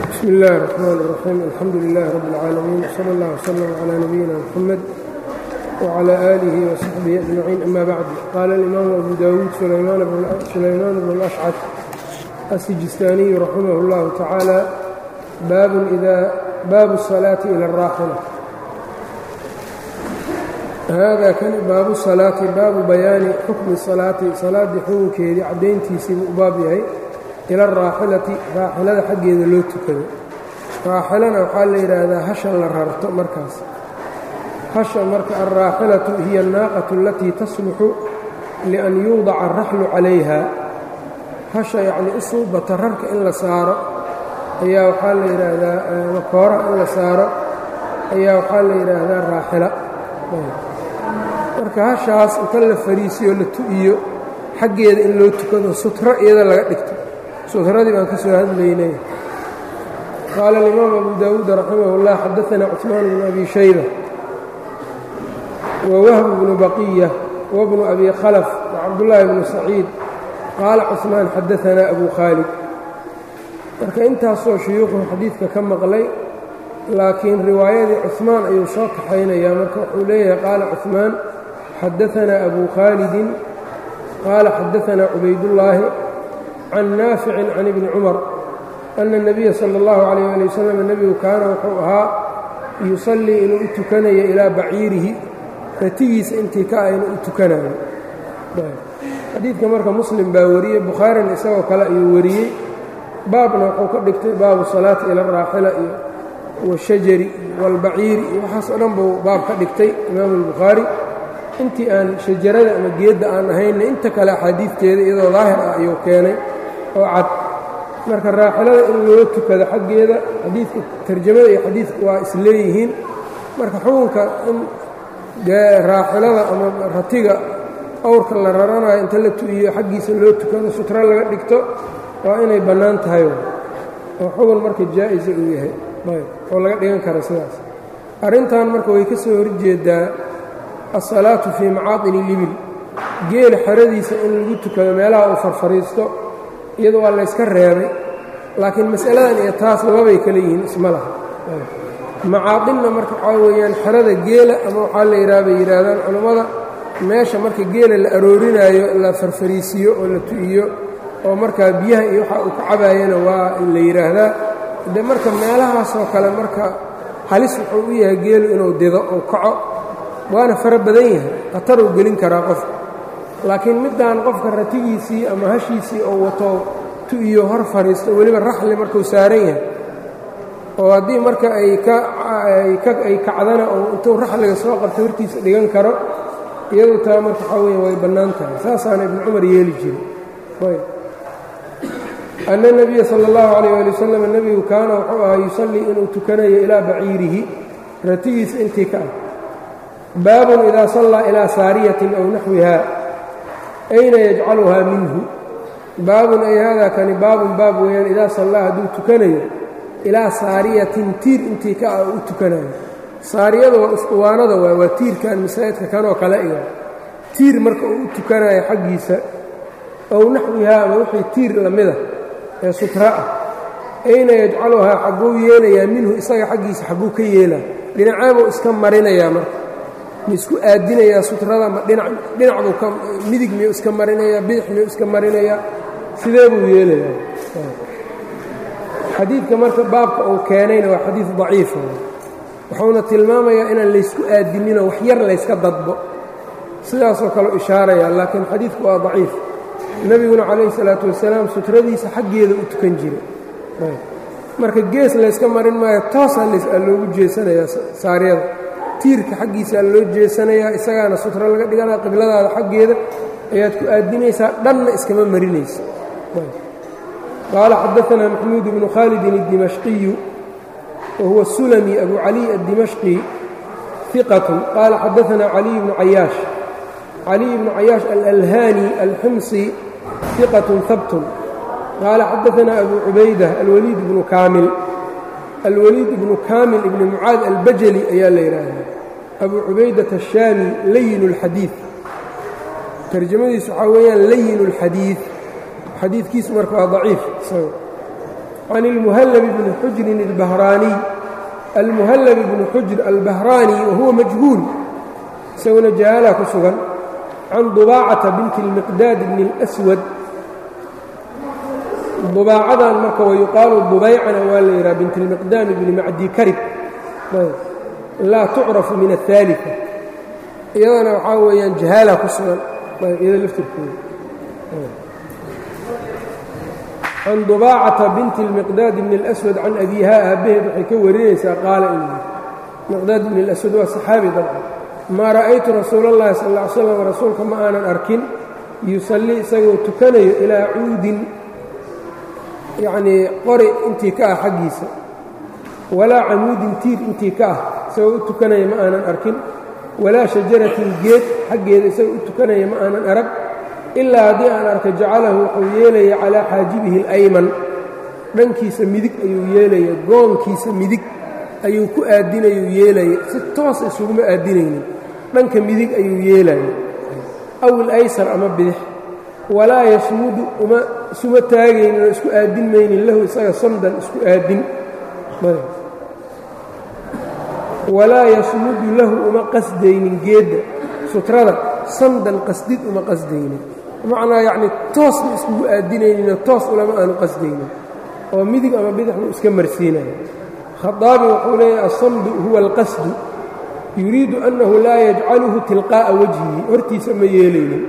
بسم الله الرحمن الرحيم الحمد لله رب العالمين وصلى الله وسلم على نبينا محمد وعلى آله وصحبه أجمعين أما بعد. قال الإمام أبو داود سليمان بن الأشعث السجستاني رحمه الله تعالى باب الصلاة إلى الراحلة. هذا كان باب الصلاة باب بيان حكم الصلاة صلاة xukunkeedii cadayntiisii u baab yahay ila الraaxilati raaxilada xaggeeda loo tukado. raaxilana waxaa la yidhaahdaa hasha la rarto. markaas hasha marka alraaxilatu hiya الnaaqaةu alatii tasluxu lian yuudaca الraxlu calayha. hasha yacnii u suubata rarka in la saaro ayaa waxaa la yidhaahdaa makooraha in la saaro ayaa waxaa la yidhaahdaa raaxila. marka hashaas inta la fariisiyo la tu'iyo xaggeeda in loo tukado sutro iyada laga dhigto. sutradii baan ka soo hadlaynay. qaala alimaam abu daawuud raximah اllah xadaثana cثmaan bnu abi shayba wawahb bnu baqiya wabnu abi khalf wcabdullaahi bnu saciid qaala cثmaan xadaثana abu khaalid. marka intaasoo shuyuukhuu xadiidka ka maqlay, laakiin riwaayadii cثmaan ayuu soo kaxaynayaa. marka wuxuu leeyahay qaala cثmaan xadaثana abu khaalidin qaala xadaثana cubaydullaahi can naaficin can ibni cumar ana الnabiya salى اllahu عalayh ali wasalam nebigu kaana wuxuu ahaa yusallii inuu u tukanayo ilaa baciirihi ratigiisa intii ka ah inuu u tukanayo. xadiidka marka muslim baa wariyey, bukhaarina isagoo kale ayuu wariyey. baabna wuxuu ka dhigtay baabu salaati ila araaxila iyo washajari waalbaciiri iyo waxaas oo dhan buu baab ka dhigtay imaamu albukhaari. intii aan shajarada ama geedda aan ahaynna inta kale axaadiidteeda iyadoo daahir ah ayuu keenay oo cad. marka raaxilada in loo tukado xaggeeda xadiidka tarjamada iyo xadiidka waa isleeyihiin. marka xukunka in raaxilada ama ratiga awrka la raranayo inta la tu'iyo xaggiisa loo tukado sutro laga dhigto waa inay bannaan tahay oo xukun marka jaa'isa uu yahay oo laga dhigan karo sidaas. arrintan marka way ka soo horjeedaa asalaatu fii macaadini libil, geela xeradiisa in lagu tukado meelaha uu farfariisto iyada waa layska reebay. laakiin mas'aladan iyo taas labay kala yihiin, isma laha. macaadinna marka waxaa weeyaan xerada geela ama waxaa la yidhaha bay yidhaahdaan culammada meesha marka geela la aroorinaayo la farfariisiyo oo la tu'iyo oo markaa biyaha iyo waxa uu ka cabaayana waa la yidhaahdaa. de marka meelahaasoo kale marka halis wuxuu u yahay geelu inuu dido oo kaco, waana fara badan yahay, khataruu gelin karaa qofka. laakiin middaan qofka ratigiisii ama hashiisii oo wato tu'iyo hor fariisto weliba raxli markuu saaran yahay oo haddii marka ay kacdana oo intuu raxliga soo qabto hortiisa dhigan karo, iyadu taa marka waxaa weya way bannaan tahay. saasaana ibnu cumar yeeli jiray. ana الnabiya salى اllahu عalayh ali wasalam nebigu kaana wuxuu ahaa yusallii inuu tukanayo ilaa baciirihi ratigiisa intii ka ah. baabun idaa sallaa ilaa saariyatin aw naxwiha ayna yajcaluhaa minhu. baabun ay haadaa kani baabun baab weeyaan idaa sallaa hadduu tukanayo ilaa saariyatin tiir intii ka ah u tukanayo. saariyada waa usquwaanada waa tiirkan masaajidka kanoo kale iyo tiir marka uu u tukanayo xaggiisa aw naxwihaa ama wixii tiir lamida ee sutra ah. ayna yajcaluhaa xagguu yeelayaa minhu isaga xaggiisa xagguu ka yeelaa, dhinaceebuu iska marinayaa. marka ma isku aadinayaa sutrada ma dhinacbuu ka midig miyuu iska marinayaa, bidix miyuu iska marinayaa, sidee buu yeelayaa. xadiidka marka baabka uu keenayna waa xadiid daciifa, wuxuuna tilmaamayaa inaan laysku aadininoo wax yar layska dadbo, sidaasoo kale ishaarayaa. laakiin xadiidku waa daciif. nebiguna calayhi salaatu wasalaam sutradiisa xaggeeda u tukan jiray. marka gees layska marin maayo, toosaa loogu jeesanayaa saariyada, tiirka xaggiisaa loo jeesanayaa, isagaana sutro laga dhiganaa. qibladaada xaggeeda ayaad ku aadinaysaa, dhanna iskama marinaysa. qaala xadaثana maxmuud bnu khaalidin الdimashqiyu wahuwa sulami abu cali الdimashqi ثiqaة. qaala xadaثana caliy bnu cayaash alalhani alximsi ثiqaة habt. qaala xadaثana abu cubayda alwaliid bnu kaamil ibni mucaad albajali ayaa la yidhaahdaa. abu cubaydaةa الshaami layin اlxadiiث, tarjamadiisu waxaa weeyaan layin اlxadiiث. xadiidkiisu marka waa daciif. can اlmuhallab bni xujrin اlbahraaniy almuhallab bni xujr albahraani wahuwa majhuul isaguna jahaala ku sugan can dubaacata binti اlmiqdaad bni اlأswad dubaacadan marka wayuqaalu dubaycana waa la yidhaha bint اlmiqdaam bni macdi karib laa tucrafu min الثaaliثa iyadana waxaa weeyaan jahaala ku sugan iyada laftirkeeda can dubaacata binti اlmiqdaad bni اlأswad can abiiha aabbaheed waxay ka warinaysaa qaala inuu miqdaad bni اlaswad waa saxaabi dabcan maa ra'aytu rasuula اllahi sal ا ly slam rasuulka ma aanan arkin yusallii isagoo tukanayo ilaa cuudin yacnii qori intii ka ah xaggiisa walaa camuudin tiir intii ka ah isagoo u tukanaya ma aanan arkin walaa shajaratin geed xaggeeda isagoo u tukanaya ma aanan arag ilaa haddii aan arka jacalahu wuxuu yeelaya calaa xaajibihi اlayman dhankiisa midig ayuu yeelaya goonkiisa midig ayuu ku aadinayuu yeelaya si toos isuguma aadinaynin dhanka midig ayuu yeelaya aw ilaysar ama bidix walaa yasmudu isuma taagaynin oo isku aadin maynin lahu isaga samdan isku aadin walaa yasmudu lahu uma qasdaynin geedda sutrada samdan qasdid uma qasdaynin bimacnaa yacnii toosna iskugu aadinayninoo toos ulama aanu qasdaynin oo midig ama bidix buu iska marsiinaya khaaabi wuxuu leeyahay asamdu huwa alqasdu yuriidu annahu laa yajcaluhu tilqaa'a wajhihi hortiisa ma yeelaynin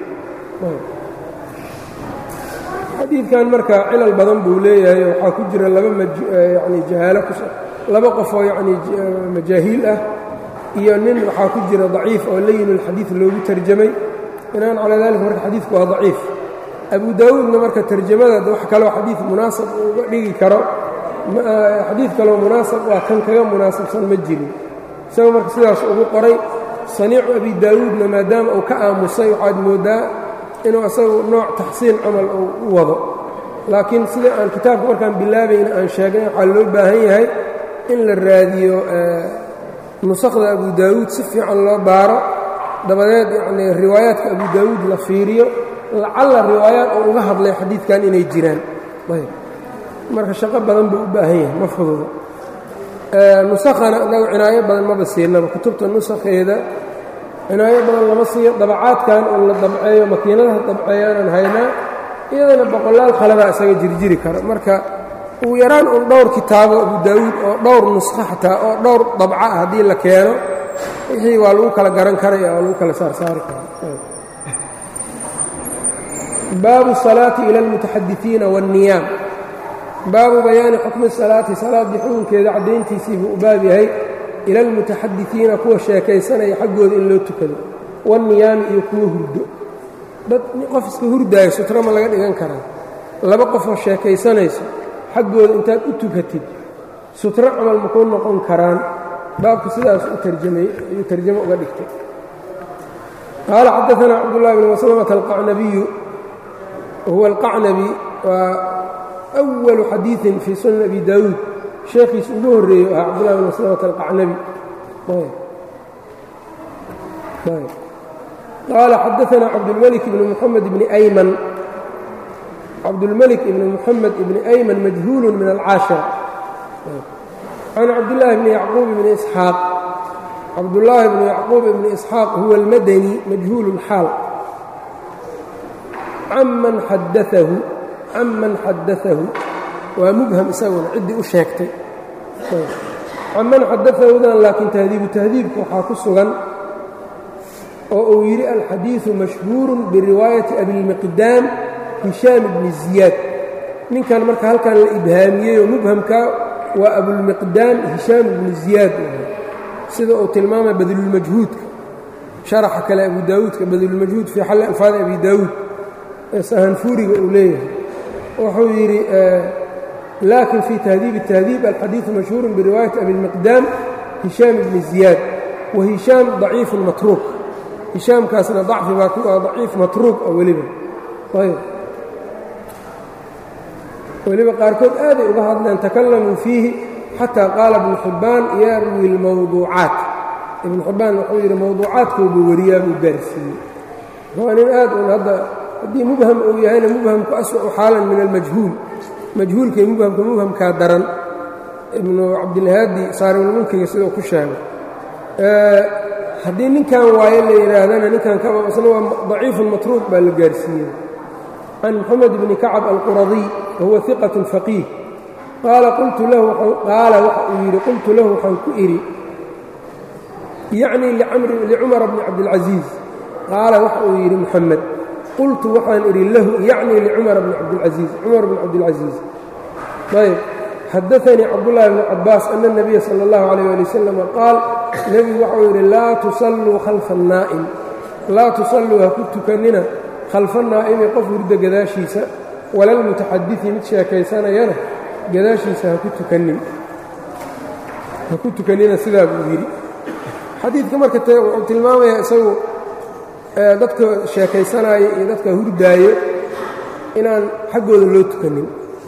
xadiidkan marka cilal badan buu leeyahay waxaa ku jira yani jahaalo laba qofoo yacnii majaahiil ah iyo nin waxaa ku jira daciif oo layinulxadiid loogu tarjamay binaan calaa dalika marka xadiidku waa daciif abu daawuudna marka tarjamada wax kaloo xadiid munaasab uga dhigi karo xadiid kaloo munaasab waa kan kaga munaasabsan ma jirin isagoo marka sidaas ugu qoray saniicu abi daawuudna maadaama uu ka aamusay waxaad mooddaa inuu isagu nooc taxsiin camal uu u wado laakiin sida aan kitaabka markaan bilaabayna aan sheegay waxaa loo baahan yahay in la raadiyo nusakhda abu daawuud si fiican loo baaro dabadeed yacnii riwaayaadka abu daawuud la fiiriyo lacalla riwaayaad oo uga hadlay xadiidkan inay jiraan ayb marka shaqo badan buu u baahan yahay ma fududo nusakhana inagu cinaayo badan maba siinaba kutubta nusakheeda cinaayo badan lama siiyo dabacaadkan oo la dabceeyo makiinadaha dabceeyaanaan haynaa iyadana boqolaal khaladaa isaga jirjiri kara marka ugu yaraan un dhowr kitaabo abu daawuud oo dhowr nuskho xataa oo dhowr dabca ah haddii la keeno wixii waa lagu kala garan karaya waa lagu kala saarsaari kara baabu salaati ila almutaxadisiina waاnniyaam baabu bayaani xukmi salaati salaaddii xukunkeeda caddayntiisii buu u baab yahay ila almutaxadisiina kuwa sheekaysanaya xaggooda in loo tukado waanniyaami iyo kuwa hurdo dad qof iska hurdaayo sutro ma laga dhigan karaa laba qofoo sheekaysanayso xaggooda intaad u tukatid sutro camal makuu noqon karaan baabku sidaas u tarjamay ayuu tarjamo uga dhigtay qaala xadaثana cabdullahi bn maslamata alqacnabiyu wahuwa alqacnabi waa أwalu xadiiثin fii sunan abi daawuud sheekhiis ugu horreeyo ahaa cabdullahi bn maslamata alqacnabi qaala xadaثana cabdulmalik ibn muxamed ibni ayman cabdulmalik ibn muxamed ibni ayman majhuul min alcaashira can cabdillaahi bni yacquub ibni isxaaq cabdullaahi bni yacquub ibni isxaaq huwa almadani majhuul اlxaal canman xadaahu waa mubham isaguna ciddii u sheegtay canman xadaahudan laakiin tahdiibka waxaa ku sugan oo uu yidhi alxadiiثu mashhuuru biriwaayati abilmiqdaam hishaam bni ziyaad ninkan marka halkan la ibhaamiyey oo mubhamka waa abulmiqdaam hishaam bni ziyaad sida uu tilmaamay badlulmajhuudka sharaxa kale abu daawuudka badlulmajhuud fii xalli alfaadi abi daawuud ee sahanfuuriga uu leeyahay wuxuu yidhi laakin fii tahdiib التahdiib alxadiiثu mashhuuru biriwaayati abilmiqdaam hishaam bni ziyaad wa hishaam ضaciifu matruuk hishaamkaasna dacfi baa ku ah daciif matruuk ah weliba qaarkood aaday uga hadleen takalamuu fiihi xataa qaala ibnu xibbaan yarwi اlmawduucaat ibnu xibbaan wuxuu yidhi mawduucaadkoodu wariyaa buu gaarsiiyey waa nin aad un hadda haddii mubham uu yahayna mubhamku aswacu xaalan min almajhuul majhuulka iyo mubhamkaa daran ibnu cabdilhaadi saarimulmulkiga sidau ku sheegay haddii ninkan waayo la yidhaahdana ninkan kaba isna waa daciifun matruuq baa la gaarsiiyey can moxamed bni kacab alquradiy wahuwa iqat faqiih qaala waxa uu yidhi qultu lahu waxaan ku idhi yacnii licumara bni cabdilcasiis qaala waxa uu yidhi moxamed qultu waxaan idhi lahu yacnii licumara bni cabdilcasiis cumar bni cabdilcasiis ayb xadaanii cabdullaahi bni cabbaas ana اnabiya sala اllahu calayh ali wasalam qaal nebigu waxau yidhi laa tusalluu khalfa annaa'im laa tusalluu ha ku tukanina khalfa naa'imi qof hurda gadaashiisa walalmutaxadidi mid sheekaysanayana gadaashiisa ha ku tukanina sidaa buu yidhi xadiidka marka wuxuu tilmaamayaa isagu dadka sheekaysanaayo iyo dadka hurdaayo inaan xaggooda loo tukanin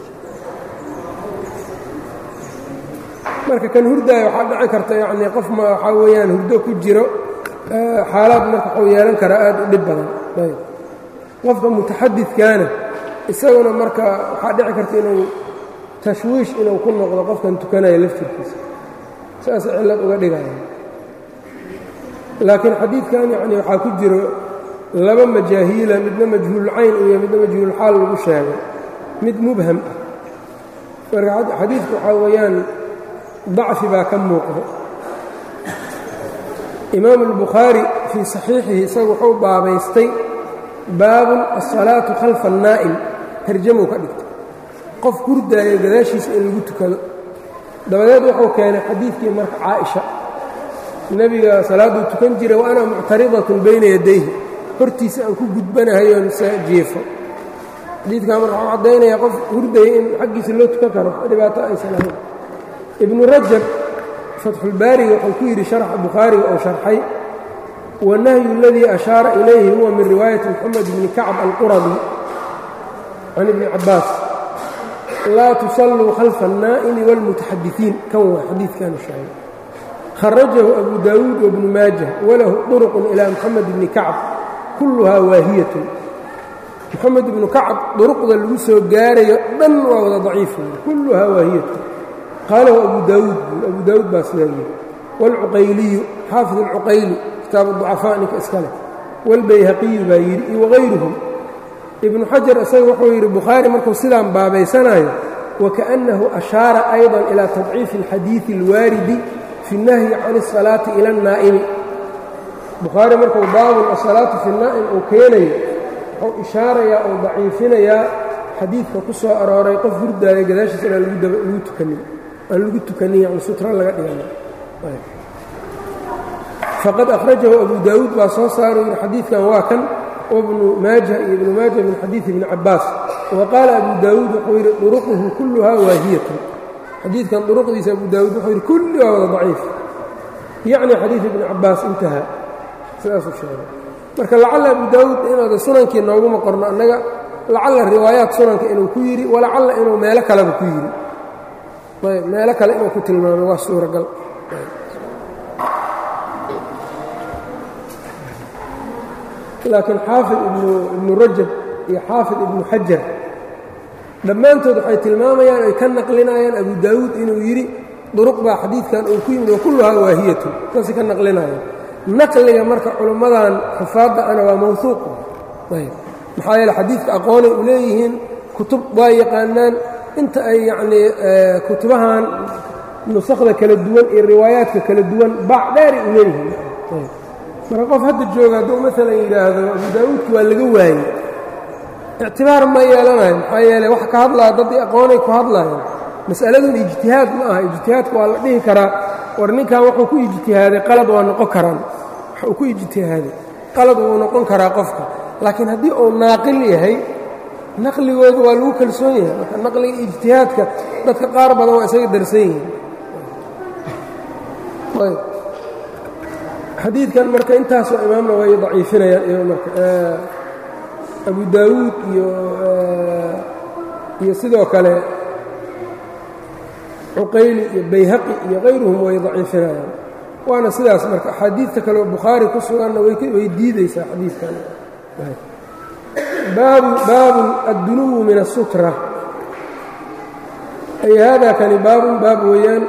marka kan hurdaayo waxaa dhici karta yacnii qof waxaa weeyaan hurdo ku jiro xaalaad marka waxuu yeelan karaa aad u dhib badan ayb qofka mutaxadidkaana isaguna marka waxaa dhici karta inuu tashwiish inuu ku noqdo qofkan tukanayo laftirkiisa saas cillad uga dhigaya laakiin xadiidkan yacni waxaa ku jiro laba majaahiila midna majhuululcayn iyo midna majhuululxaal lagu sheegay mid mubham ah marka xadiidku waxaa weeyaan dacfi baa ka muuqda imaamu albukhaari fii saxiixihi isagu wuxuu baabaystay baabun asalaatu khalfa annaa'im tarjamuu ka dhigtay qof hurdaayo gadaashiisa in lagu tukado dabadeed wuxuu keenay xadiidkii marka caaisha nebiga salaadduu tukan jiray wa ana muctaridatun bayna yadayhi hortiisa aan ku gudbanahayoon jiifo xadiidkaa marka waxuu caddaynayaa qof hurdaya in xaggiisa loo tukan karo dhibaato aysan ahayn ibnu rajab fatxulbaariga wuxuu ku yidhi sharxa bukhaariga oo sharxay wanahyu اladii ashaara ilayhi huwa min riwaayati moxamed bni kacb alquradi can ibni cabbaas laa tusalluu khalfa الnaa'imi wاlmutaxadisiin kan waa xadiidkanu sheegay kharajahu abu daawuud wabnu maajah walahu طuruqun ilaa moxamed bni kacb kulluhaa waahiyatun moxamed ibnu kacb duruqda lagu soo gaarayo dhan waa wada daciifun kulluhaa waahiyatun qaalahu abu daawuud baa sidaa yidhi wاlcuqayliyu xaafid اlcuqayli kitaabu الضucafaa ninka iska leh wاlbayhaqiyu baa yidhi iyo wagayruhum ibnu xajar isaga wuxuu yidhi bukhaari markuu sidaan baabaysanayo wakaأnnahu ashaara ayضa ilaa tadciifi اlxadiiثi اlwaaridi fi الnahyi can الصalaati ila الnaa'imi bukhaari markuu baabun asalaatu fi الnaa'im uu keenayo wuxuu ishaarayaa oo daciifinayaa xadiidka ku soo arooray qof hurdaaya gadaashiisa inaan lagu tukanin aan lagu tukanin yani sutra laga dhigana faqad akhrajahu abu daawuud baa soo saaray yidhi xadiidkan waa kan wabnu maaja iyo ibnu maaja min xadiidi ibni cabbaas wa qaala abu daawuud wuxuu yidhi duruquhu kulluhaa waahiyatun xadiidkan duruqdiisa abu daawuud wuxuu yidhi kulli waa wada daciif yacni xadiid ibni cabbaas intaha sidaasuu sheegay marka lacalla abu daawuud inooda sunankii nooguma qorno annaga lacalla riwaayaat sunanka inuu ku yidhi walacalla inuu meelo kaleba ku yidhi ayb meelo kale inuu ku tilmaamay waa suuragal laakiin xaafid ibnu rajab iyo xaafid ibnu xajar dhammaantood waxay tilmaamayaan ay ka naqlinayaan abu daawuud inuu yidhi duruq baa xadiidkan uu ku yimid wa kulluhaa waahiyatun saasay ka naqlinayaan naqliga marka culimmadan xufaadda ana waa mawhuuq ayb maxaa yeele xadiidka aqoonay u leeyihiin kutub waa yaqaanaan inta ay yacnii kutubahan nusakhda kala duwan iyo riwaayaadka kala duwan baac dheeray u leeyihiin marka qof hadda jooga hadduu maalan yidhaahdo abu daawuudki waa laga waayey ictibaar ma yeelanayo maxaa yeele wax ka hadlaya daddii aqoonay ku hadlayan mas'aladun ijtihaad ma aha ijtihaadka waa la dhihi karaa war ninkan wuxuu ku ijtihaaday qalad waa noqon karaan wax uu ku ijtihaaday qalad wuu noqon karaa qofka laakiin haddii uu naaqil yahay naqligooda waa lagu kalsoon yahay marka naqliga ijtihaadka dadka qaar badan waa isaga darsan yihiin ayb xadiidkan marka intaasoo imaamna way daciifinayaan iyo marka abu daawuud iyo sidoo kale cuqayli iyo bayhaqi iyo kayruhum way daciifinayaan waana sidaas marka axaadiidta kaleoo bukhaari ku suganna way diidaysaa xadiidkan baabun addunuwu min الsutra ay hada kani baabun baab weeyaan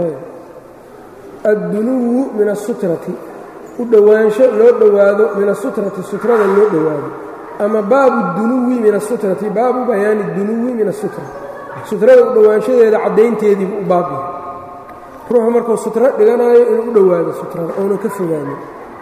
addunuwu min asutrati u dhowaansho loo dhowaado min asutrati sutrada loo dhowaado ama baabu dunuwi min asutrati baabu bayaani dunuwi min asutra sutrada u dhowaanshadeeda caddaynteediibu u baab yahay ruuxu markuu sutro dhiganaayo inuu u dhowaado sutrada oonan ka fogaanin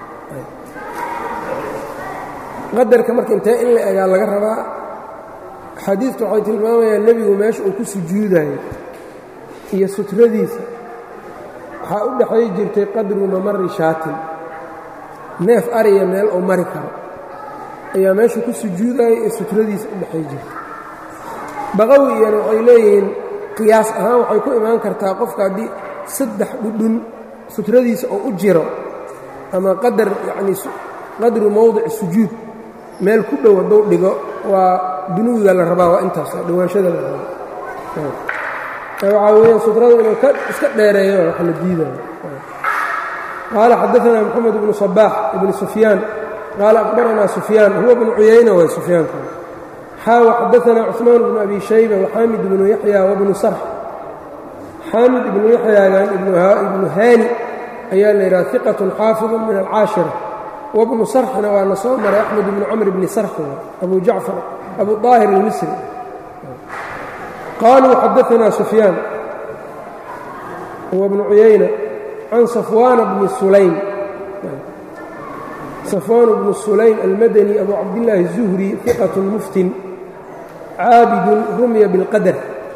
qadarka marka intee in la egaa laga rabaa xadiidku waxay tilmaamayaan nebigu meesha uu ku sujuudayo iyo sutradiisa waxaa u dhexay jirtay qadru mamari shaatin neef ariya meel oo mari karo ayaa meesha ku sujuudayo iyo sutradiisa u dhexay jirtay baqawi iyana waxay leeyihiin qiyaas ahaan waxay ku imaan kartaa qofka haddii 3 dhudhun sutradiisa oo u jiro ama qadar yacni qadru mowdici sujuud meel ku dhow hadduu dhigo waa dunuwiga la rabaa waa intaas dhawaanshada la rabaa waxaa weeyaan sutrada inuu iska dheereeyo wax la diidayo qaala xadaثana moxamed bnu صabaax ibni sufyaan qaala akbaranaa sufyaan huwa bnu cuyayna way sufyaanka xaawa xadaثana cuثmaan bnu abi shayba waxaamid ibnu yaxya wabnu sarx xaamid ibnu yaxyaagan ibnu haani ayaa la yidhaha iqaة xaafiظ min alcaashira wabnu sarxna waana soo maray axmed bnu camr bni sarx abu jacfar abu طaahir الmisri qaluu xadaثna sufyaan huwa bnu cuyayna can safwaan bni sulaym safwaan bnu sulaym almadani abu cabdillaahi الzuhri iqaة muftin caabidun rumya biاlqadar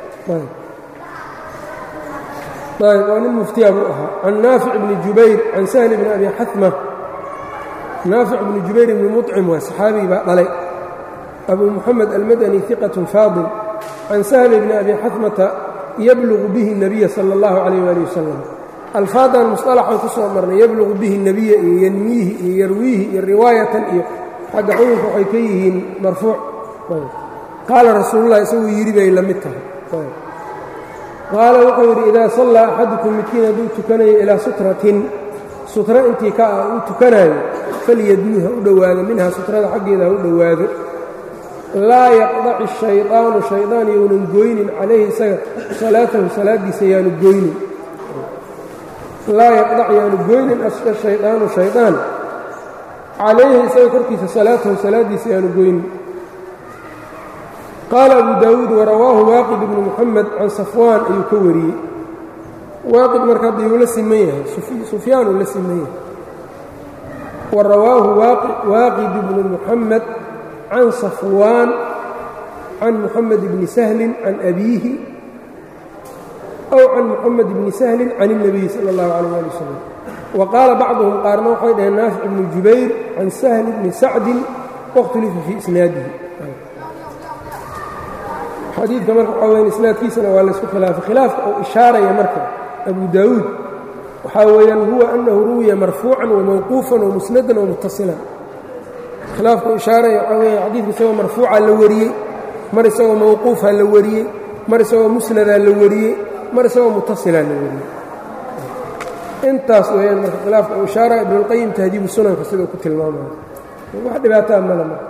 waa nin muftiya buu ahaa can naafic bni jubayr can sahl bni abi xatma naafic bni jubayr bni muطcim waa saxaabigii baa dhalay abu muxamed almadani iqaة faadil can sahl bni abi xatmata yablugu bihi الnabiya salى اllahu عalayh ali wasalam alfaadan musطalaxan ku soo marnay yablugu bihi الnabiya iyo yanmiihi iyo yarwiihi iyo riwaayatan iyo xagga xukunka waxay ka yihiin marfuuc qaala rasuululah isaguu yidhi bay la mid tahay qaala wuxuu yidhi idaa sallaa axadukum midkiin hadduu tukanayo ilaa sutratin sutra intii ka ah uu tukanaayo falyadnuu ha u dhowaado minhaa sutrada xaggeeda ha u dhowaado laa yaqdaci الshayطaanu shaydaan younan goynin calayhi isaga salaatahu salaaddiisa yaanu goynin laa yaqdac yaanu goynin ashayطaanu shaydaan calayhi isaga korkiisa salaatahu salaaddiisa yaanu goynin qaala abu daawuud warawaahu waaqid ibnu muxamed can safwaan ayuu ka wariyey waaqid marka hadda yuu la siman yahay sufyaan uu la siman yahay wa rawaahu waaqid ibnu muxamed can safwaan can muxamed bni sahlin can abiihi aw can muxamed bni sahlin can الnabiyi salى اllahu عalيyه ali wasalam wa qaala bacduhum qaarna waxay dhaheen naafic ibnu jubayr can sahl bni sacdin waاkhtulifa fii isnaadihi xadiidka marka waxaa weyan isnaadkiisana waa laysku khilaafay khilaafka uu ishaaraya marka abu daawuud waxaa weeyaan huwa annahu ruwiya marfuucan wamawquufan wamusnadan wamutasilan khilaafka uu ishaaraya waxaa weya xadiidka isagoo marfuuca la wariyey mar isagoo mawquufa la wariyey mar isagoo musnadaa la wariyey mar isagoo mutasilaa la wariyey intaas weeyaan marka khilaafka uu ishaaraya ibnuاlqayim tahdiibu sunanka sidau ku tilmaamayo wax dhibaataa male marka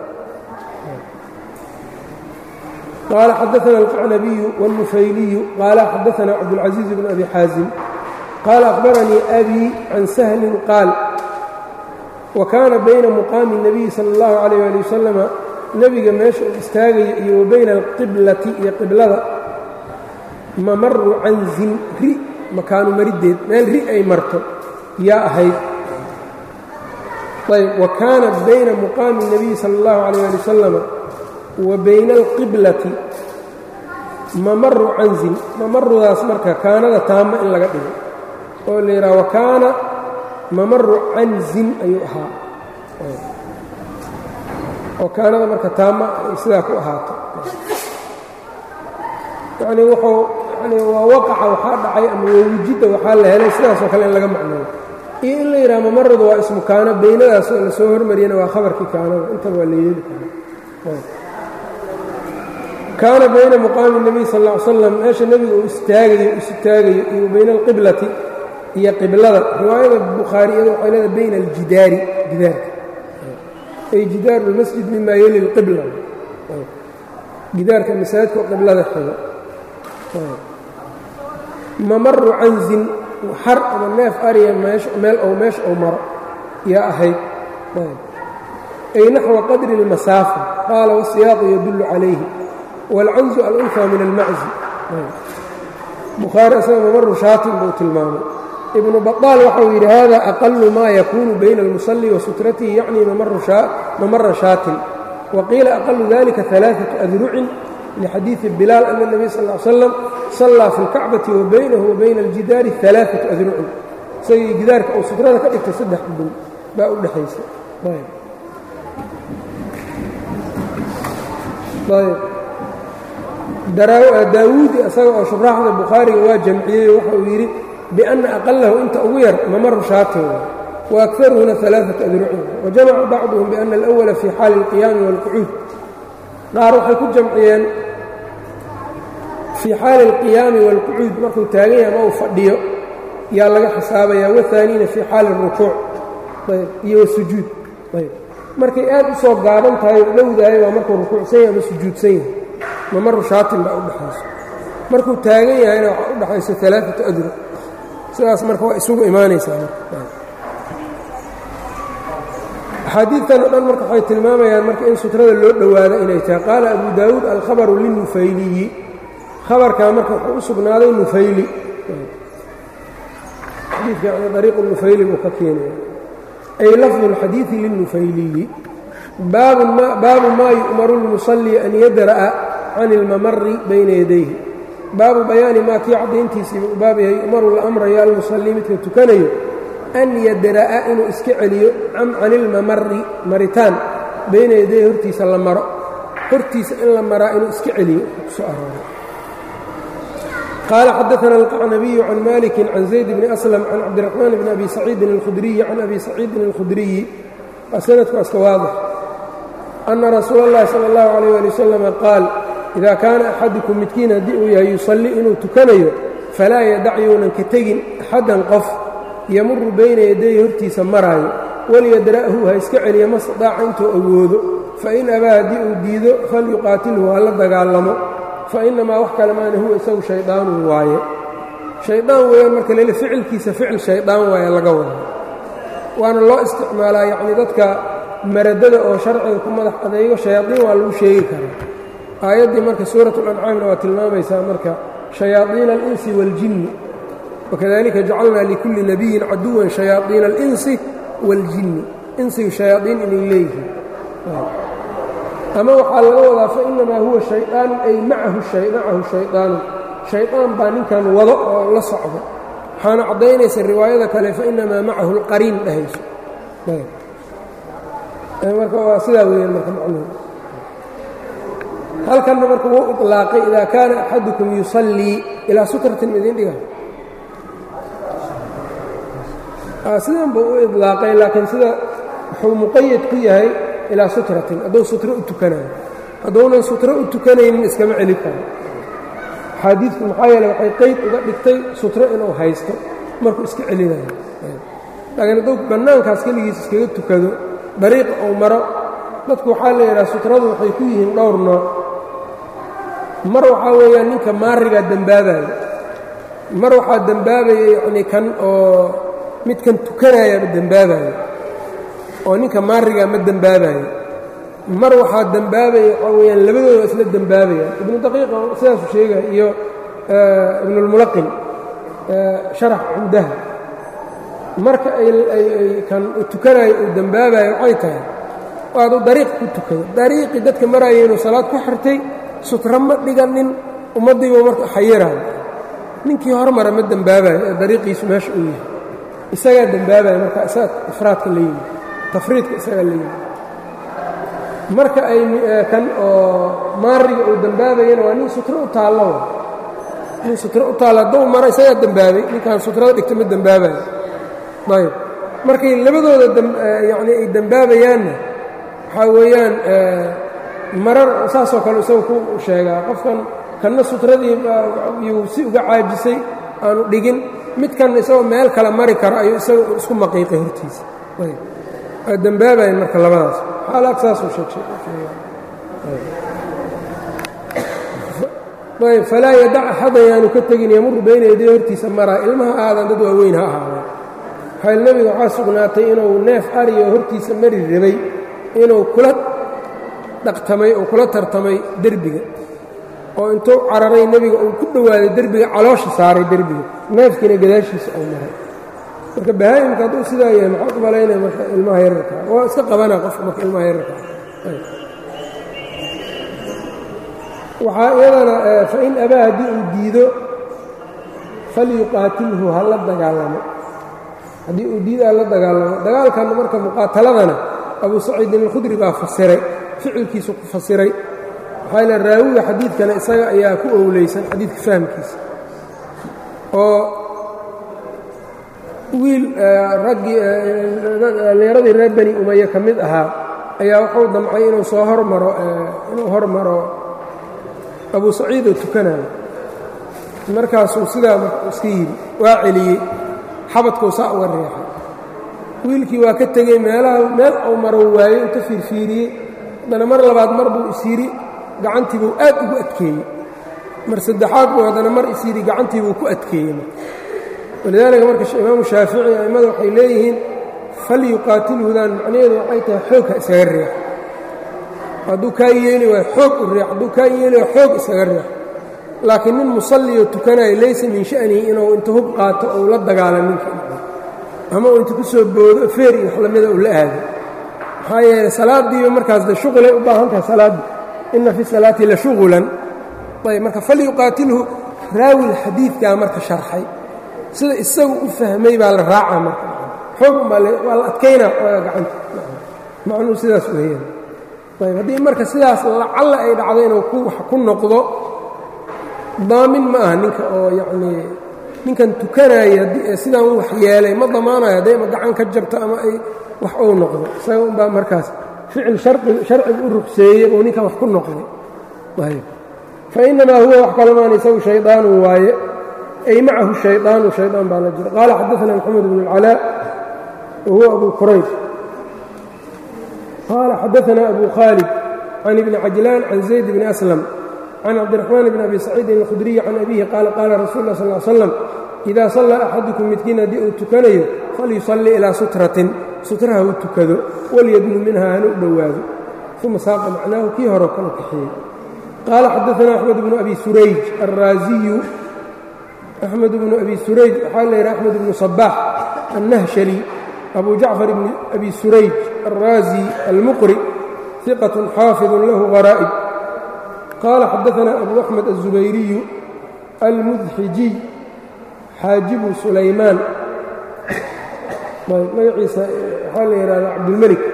قال xدثنا القعنبي والنفyلي قال xدثنا عبدالعزيز بن أبي xاaزم قال أخبرني أbي عن سهل قال وكاana بينa مقاaم النبي صلى الله عليه ولي وسلم nebiga meesha uu istaagaya iyo وبayna الqiblati iyo qiblada mamaru canزin ri makaanu marideed meel ri ay marto yaa ahayd ayb وكاana بينa مقاaم النبي صلى الله عليه ولي وسلم wa bayna alqiblati mamaru canzin mamarudaas marka kaanada taama in laga dhigo oo la yidhaha wa kaana mamaru canzin ayuu ahaa oo kaanada marka taama ay sidaa ku ahaato yacnii wuxuu yani waa waqaca waxaa dhacay ama waa wujidda waxaa la helay sidaasoo kale in laga macneeyo iyo in la yidhaha mamarudu waa ismu kaano baynadaas oo la soo hormariyana waa khabarkii kaanada intaba waa la yeeli karaa kaana bayna muqaami الnabiy sal اه ly slam meesha nebiga uu istaagayo iyo bayna alqiblati iyo qiblada riwaayada bukhaariyada waxay leedahay bayna aljidaari gidaarka ay jidaaru اlmasjid mima yeli اlqibla gidaarka masaajidka oo qiblada xigo mamaru canzin xar ama neef ariya meel ou maro yaa ahayd ay naxwa qadri اlmasaafa qaala wasiyaaqu yadullu calayhi wاlcanzu alunfى min almaczi bukhaari isaga mamaru shaatin buu tilmaamay ibnu baطaal waxau yidhi hada aqalu ma yakunu bayna اlmuصلi wa sutratihi yacni mamara shaatin waqiila aqalu dalika ثalaaثaةu adrucin lxadiiثi bilaal ana الnabiy sal ا ly slam sallaa fi اlkacbati wa baynahu wa bayna aljidaari ثalaaثaةu adrucin isagii gidaarka uu sutrada ka dhigtay 3 dhudhun baa u dhexaysa daawuudi isaga oo shubraaxda bukhaariga waa jamciyey waxa uu yidhi biأnna aqalahu inta ugu yar mamaru shaatin waakharuhuna 3 adrucin wajamaca bacduhum biأna alأwala fii xaali اlqiyaami wاlqucuud qaar waxay ku jamciyeen fii xaali اlqiyaami wاlqucuud markuu taagan yahay ama uu fadhiyo yaa laga xisaabayaa wahaaniina fii xaali الrukuuc iyo wasujuud markay aad u soo gaaban tahay u dhowdahay waa markuu rukuucsan yahay ama sujuudsan yahay mamaru shaatin baa u dhexayso markuu taagan yahayna waxaa u dhexayso 3 adruc sidaas marka waa isugu imaanaysaa axaadiidtan o dhan marka waxay tilmaamayaan marka in sutrada loo dhowaado inay tahay qaala abu daawuud alkhabaru linnufayliyi khabarkaa marka wuxuu u sugnaaday nufayli xadiidka yani dariiqu nufayli buu ka keenaya ay lafdu اlxadiidi linnufayliyi baabu maa yu'maru lmusalli an yadra'a can اlmamari bayna yadayhi baabu bayaani maa kii caddayntiisiiba u baab yahay yu'maru la amraya almusalli midka tukanayo an yadra'a inuu iska celiyo can ilmamari maritaan bayna yadayhi hortiisa la maro hortiisa in la maraa inuu iska celiyo kusoo arooray qaala xadaثana alqacnabiyu can maliki can zayd bni aslam can cabdiraxmaan bni abi saciidin اlkhudriyi can abi saciidin اlkhudriyi waa sanadku iska waadix ana rasuula اllahi salى اllahu عalيyه ali wasalama qaal ida kaana axadukum midkiin haddii uu yahay yusalli inuu tukanayo falaa yadac younan ka tegin axaddan qof yamuru bayna yadayhi hortiisa maraayo walyadra'hu ha iska celiya ma stadaaca intuu awoodo fain abaa haddii uu diido falyuqaatilhu ha la dagaalamo fainamaa wax kale maana huwa isagu shaydaanun waaye shaydaan weeyaan marka lele ficilkiisa ficil shaydaan waaye laga wada waana loo isticmaalaa yacnii dadka maradada oo sharciga ku madax adeego shayaadiin waa lagu sheegi karaa aayaddii marka suurat اlancaamna waa tilmaamaysaa marka shayaadiina alinsi waاljinni wakadalika jacalnaa likulli nabiyin caduwan shayaadiina alinsi waاljinni insigu shayaadiin inay leeyihiin ama waxaa laga wadaa fainamaa huwa shayطaanu ay macahu shayطaanu shayطaan baa ninkan wado oo la socdo waxaana caddaynaysa riwaayada kale fainamaa macahu اlqariin dhahayso marka waa sidaa weeyaan marka macnuhu halkanna marka wuu iطlaaqay ida kaana axadukum yusallii ilaa sutratin idin dhiga sidan buu u iطlaaqay laakiin sida wuxuu muqayad ku yahay ilaa sutratin hadduu sutro u tukanayo hadduunan sutro u tukanaynin iskama celi karo axaadiidku maxaa yeele waxay qeyd uga dhigtay sutro inuu haysto markuu iska celinayo laakiin hadduu bannaankaas keligiis iskaga tukado dariiqa uu maro dadku waxaa la yidhaha sutradu waxay ku yihiin dhowr nooc mar waxaa weeyaan ninka maarigaa dembaabayo mar waxaa dembaabaya yacnii kan oo midkan tukanayaaba dembaabayo oo ninka maarigaa ma dembaabayo mar waxaa dembaabaya waxaa weeyaan labadooda isla dembaabayaan ibnu daqiiqa sidaasu sheegaya iyo ibnulmulaqin sharax cumdaha marka ay kan tukanayo uu dembaabayo waxay tahay waadu dariiq ku tukado dariiqii dadka maraya inuu salaad ku xirtay sutra ma dhiganin ummaddiiba marka xayiraayo ninkii hormara ma dembaabayo ee dariiqiisu meesha uu yahay isagaa dembaabayo marka isaga ifraadka la yimi tafriidka isagaa la yimi marka ay kan oo maariga uu dembaabayana waa nin sutro u taallo nin sutro u taalla hadduu maro isagaa dembaabay ninkaan sutrada dhigta ma dembaabayo ayb markay labadooda yacnii ay dembaabayaanna waxaa weeyaan marar saasoo kale isagu ku sheegaa qofkan kanna sutradii yuu si uga caajisay aanu dhigin midkanna isagoo meel kale mari karo ayuu isaga isku maqiiqay hortiisa ayb waa dembaabayan marka labadaas xaalaad saasuu ayb falaa yadac axadan yaanu ka tegin yamuru bayna yaday hortiisa maraa ilmaha aadan dad waaweyn ha ahaadeen xayl nebiga waxaa sugnaatay inuu neef ariyo hortiisa mari rabay inuu kula dhaqtamay oo kula tartamay derbiga oo intuu cararay nebiga uu ku dhowaaday derbiga caloosha saaray derbiga neefkiina gadaashiisa uu maray marka bahaayimka hadduu sidaa yahay maxaa u malaynaya marka ilmaha yararka waa iska qabanaa qofka marka ilmaha yararka waxaa iyadana fain abaa haddii uu diido falyuqaatilhu ha la dagaalamo haddii uu diido ha la dagaalamo dagaalkanna marka muqaataladana abu saciidin alkhudri baa fasiray ficilkiisu ku fasiray waxaa ila raawiga xadiidkana isaga ayaa ku owleysan xadiidka fahmkiisa oo wiil raggii dhallinyaradii reer bani umaya ka mid ahaa ayaa wuxuu damcay inuu soo hormaro abu saciid oo tukanayo markaasuu sidaa iska yidhi waa celiyey xabadkuu saa uga reexay wiilkii waa ka tegey meel uu maro waayo inta fiirfiiriyey haddana mar labaad mar buu isyidhi gacantiibuu aad ugu adkeeyey mar saddexaad buu haddana mar isyidhi gacantiibuu ku adkeeyey walidaalika marka imaamu shaafici a'immada waxay leeyihiin falyuqaatilhudan macnaheedu waxay tahay xoogha iskaga reex hadduu kaa yeeli waayo xoog u reex hadduu kaa yeeli waayo xoog iskaga reex laakiin nin musalliyoo tukanayo laysa min sha'nihi inuu inta hub qaato ou la dagaala ninka ama uu inta ku soo boodo feer iyo wax lamida uu la aado maxaa yeeley salaaddiiba markaas de shuqulay u baahan tahay salaaddii inna fi salaati la shugulan ayb marka falyuqaatilhu raawil xadiidkaa marka sharxay sida isagu u fahmay baa la raacaa marka xoog waa la adkaynaa gacanta macnuu sidaas weeyaan ayb haddii marka sidaas lacalla ay dhacdo inuu wax ku noqdo daamin ma aha ninka oo yacnii ninkan tukanaya sidaan u wax yeelay ma damaanayo hadday ma gacan ka jabto ama ay wax uu noqdo isaga unbaa markaas ficil sharcigu u rugseeyey oo ninkan wax ku noqday ayb fa innamaa huwa wax kalamaan isagu shaydaanun waaye ay macahu shaydaanu shaydaan baa la jira qaala xadaثana maxamed bn اlcalaa wahuwa abu qurayb qaala xadaثana abu khaalid can ibni cajlaan can zayd bni aslam can cabdiraxmaan bn abi saciidin alkhudriyi can abihi qaala qaala rasul lah sal ly slam idaa sallaa axadukum midkiin haddii uu tukanayo falyusalli ilaa sutratin sutraha uu tukado walyadnu minha hana u dhowaado uma saaqa macnaahu kii hore kala kaxeeyey qaala xadaثana axmed bnu abi surayj alraaziyu أحمد بن أبي سريج waxaa la yidhaha أحمد بن صباح النهشلي أبو جعفر بن أبي سريج الرازي المقري ثقة حافظ له غرائب قال حدثنا أبو أحمد الزبيري المذحجي حاجب سليمان magaciisa waxaa la yidhahda cabdالملك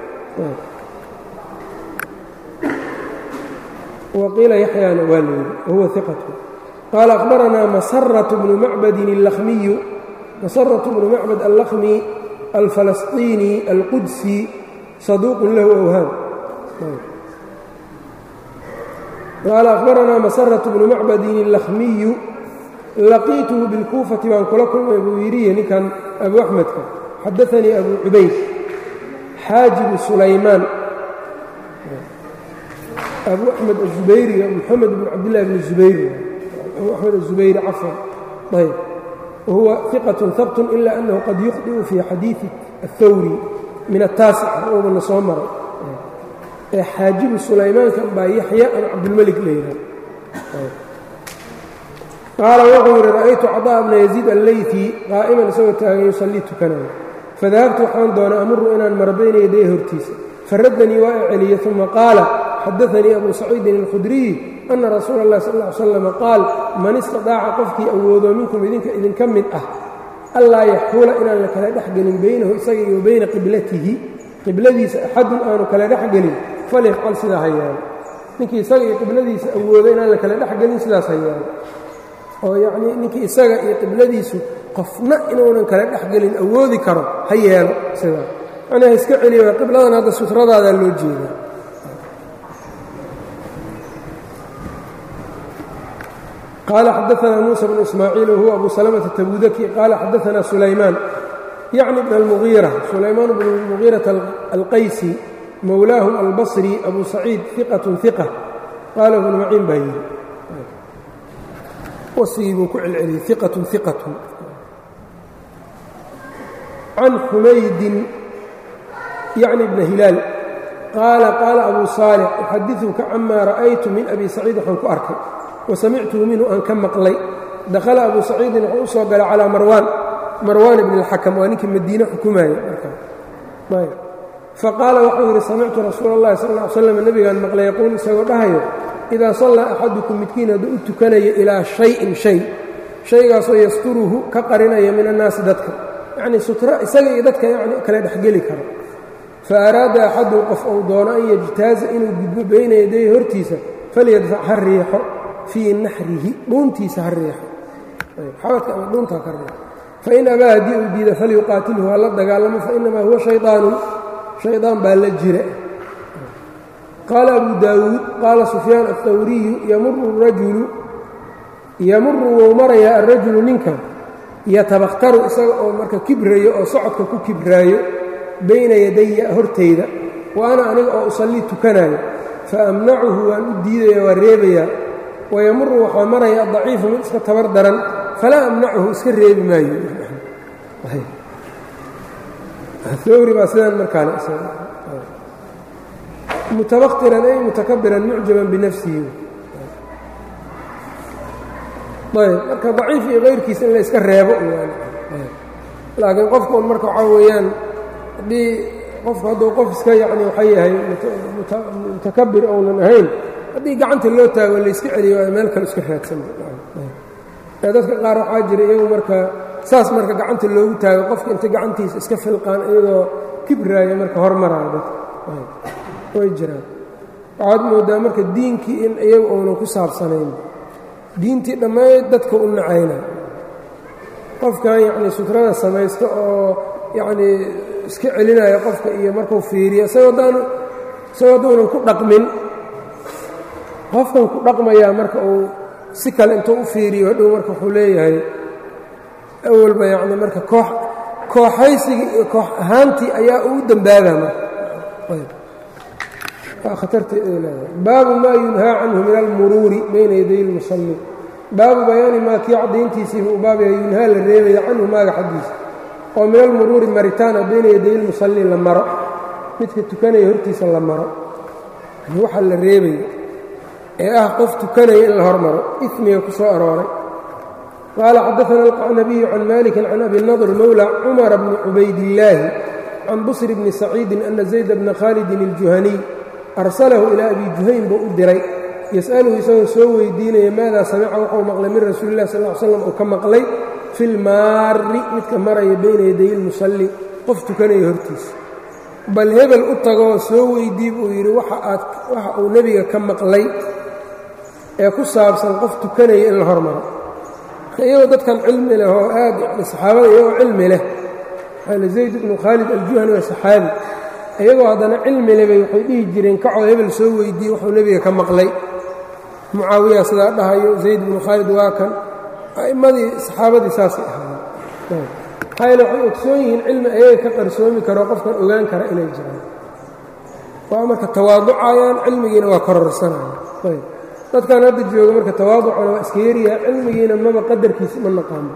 وقيل يحياna waa la yidhi وهو ثقة قال أخبرنا مسرة بن معبد اللخمي مسرة بن معبد اللخمي الفلسطيني القدسي صدوق له أوهام قال أخبرنا مسرة بن معبد اللخمي لقيته بالكوفة وأن كلكم أبو يريه كان أبو أحمد حدثني أبو عبيد حاجب سليمان أبو أحمد الزبيري محمد بن عبد الله بن الزبيري أبو أحمد الزبيري عفوا طيب وهو ثقة ثبت إلا أنه قد يخطئ في حديث الثوري من التاسع رؤوب النصامر حاجب سليمان كان با يحيى عن عبد الملك ليلى قال وغير رأيت عطاء بن يزيد الليثي قائما سوى يصلي تكنا فذهبت وحان دون أمر إن مر بين يديه هرتيس فردني وأعلي ثم قال حدثني أبو سعيد الخدري أن رسول الله صلى الله عليه وسلم قال من استطاع قفكي أوذو منكم إذن كم من ألا يحول إلى لك لا دحقل بينه إساقي وبين قبلته قبلتي أحد آنك لا دحقل فليفعل سلا هيان نكي إساقي قبلتي أوذو إلى لك لا دحقل سلا هيان oo yacnii ninkii isaga iyo qibladiisu qofna inuunan kala dhexgelin awoodi karo ha yeelo sidaa macnaha iska celiyo qibladan hadda sutradaada loo jeedaa qaala xadaثana muuسى بن ismaaciil wahuwa abu salamة الtabudaki qaala xadaثana sulaymaan yacni bn اlmugiira sulaymaan bn اlmugiiraةa alqaysi mowlaahum albصri abu saciid ثiqaة ثiqة qaala ibnu maciin baa yidhi wasfigii buu ku celceliyey iqatun iqatun. can xumaydin yacni bna hilaal qaala qaala abuu saalix uxadiثuka camaa ra'aytu min abi saciid waxaan ku arkay wasamictuhu minhu aan ka maqlay. dakhala abuu saciidin wuxuu u soo galay calaa marwaan ibn اlxakam waa ninkii madiine xukumaaya markaa. faqaala wuxuu yidhi samictu rasuula اllahi sal ا ly slam nebigaan maqlay yaquul isagoo dhahayo idaa sallaa axadukum midkiin hadduu u tukanayo ilaa shayin shay shaygaasoo yasturuhu ka qarinaya min annaasi dadka yacnii sutra isaga iyo dadka yani kale dhexgeli karo. fa araada axaduhu qof uu doono an yajtaaza inuu gudbo bayna yadayhi hortiisa falyadfac ha riixo fii naxrihi dhuuntiisa ha riixo xabadka ama dhuuntaa ka riixo. fain abaa haddii uu diida falyuqaatilhu ha la dagaalamo fainamaa huwa shayطaanun shaydaan baa la jira. qaala abu daawuud qaala sufyaan aلthawriyu yamuru wou marayaa alrajulu ninka yatabakhtaru isaga oo marka kibrayo oo socodka ku kibraayo bayna yadaya hortayda wa ana aniga oo usallii tukanaayo faamnacuhu waan u diidaya waa reebayaa. wayamuru waxaa maraya adaciifu mid iska tabar daran falaa amnacuhu iska reebi maayo. hawri baa sidaan markaale mutabaktiran ay mutakabiran mucjaban binafsihi. ayb marka daciif iyo kayrkiisa in la iska reebo laakiin qofka un marka waxaa weeyaan haddii qofku hadduu qof iska yani waxa yahay mutakabir ounan ahayn haddii gacanta loo taago layska celiyo ay meel kale iska raadsan. dadka qaar waxaa jira iyagu marka saas marka gacanta loogu taago qofka inta gacantiisa iska filqaan iyagoo kibraaya marka hormaraayo dadka way jiraan. waxaad moodaa marka diinkii in iyagu uunan ku saabsanayn diintii dhammayd dadka u nacayna qofkan yacnii sutrada samaysto oo yacnii iska celinaya qofka iyo markuu fiiriyo isagoo hadduunan ku dhaqmin qofkan ku dhaqmayaa marka uu si kale intuu u fiiriyo hadhow marka wuxuu leeyahay awalba yacni marka kooxaysigii iyo koox ahaantii ayaa ugu dembaabaa marka khatarteed ay leedahay. baabu maa yunhaa canhu min almuruuri bayna yaday اlmusalli baabu bayaani maa kii caddayntiisiiba u baab yahay yunhaa la reebaya canhu maaga xaggiisa oo min almuruuri maritaana bayna yaday اlmusalli la maro midka tukanaya hortiisa la maro waxa la reebaya ee ah qof tukanaya in la hormaro ismiga ku soo arooray. qaala xadaثana alqacnabiyu can maliki can abi nadr mowla cumara bni cubaydillaahi can busr bni saciidin ana zayd bna khaalidin اljuhaniy arsalahu ilaa abi juhayn buu u diray yas'aluhu isagoo soo weydiinaya maadaa samica wuxuu maqlay min rasuuli illahi sal ll ly slam uu ka maqlay fi lmaari midka maraya bayna yaday ilmusalli qof tukanaya hortiisa. bal hebel u tagoo soo weydii buu yidhi waxa uu nebiga ka maqlay ee ku saabsan qof tukanaya in la hormaro. iyagoo dadkan cilmi leh oo aad yani saxaabada iyagoo cilmi leh waxaana zayd ibnu khaalid aljuhani waa saxaabi iyagoo haddana cilmi lebay waxay dhihi jireen kacoo hebel soo weydiiye wuxuu nebiga ka maqlay. mucaawiya sidaa dhahayo zayd ibnu khaalid waa kan a'immadii saxaabadii saasay ahaayeen. maxaa yeele waxay ogsoon yihiin cilmi ayaga ka qarsoomi karoo qofkan ogaan kara inay jiraan waa marka tawaaducayaan cilmigiina waa kororsanayaan. ayb dadkan hadda jooga marka tawaaducana waa iska yaryaha cilmigiina maba qadarkiisa ma naqaano.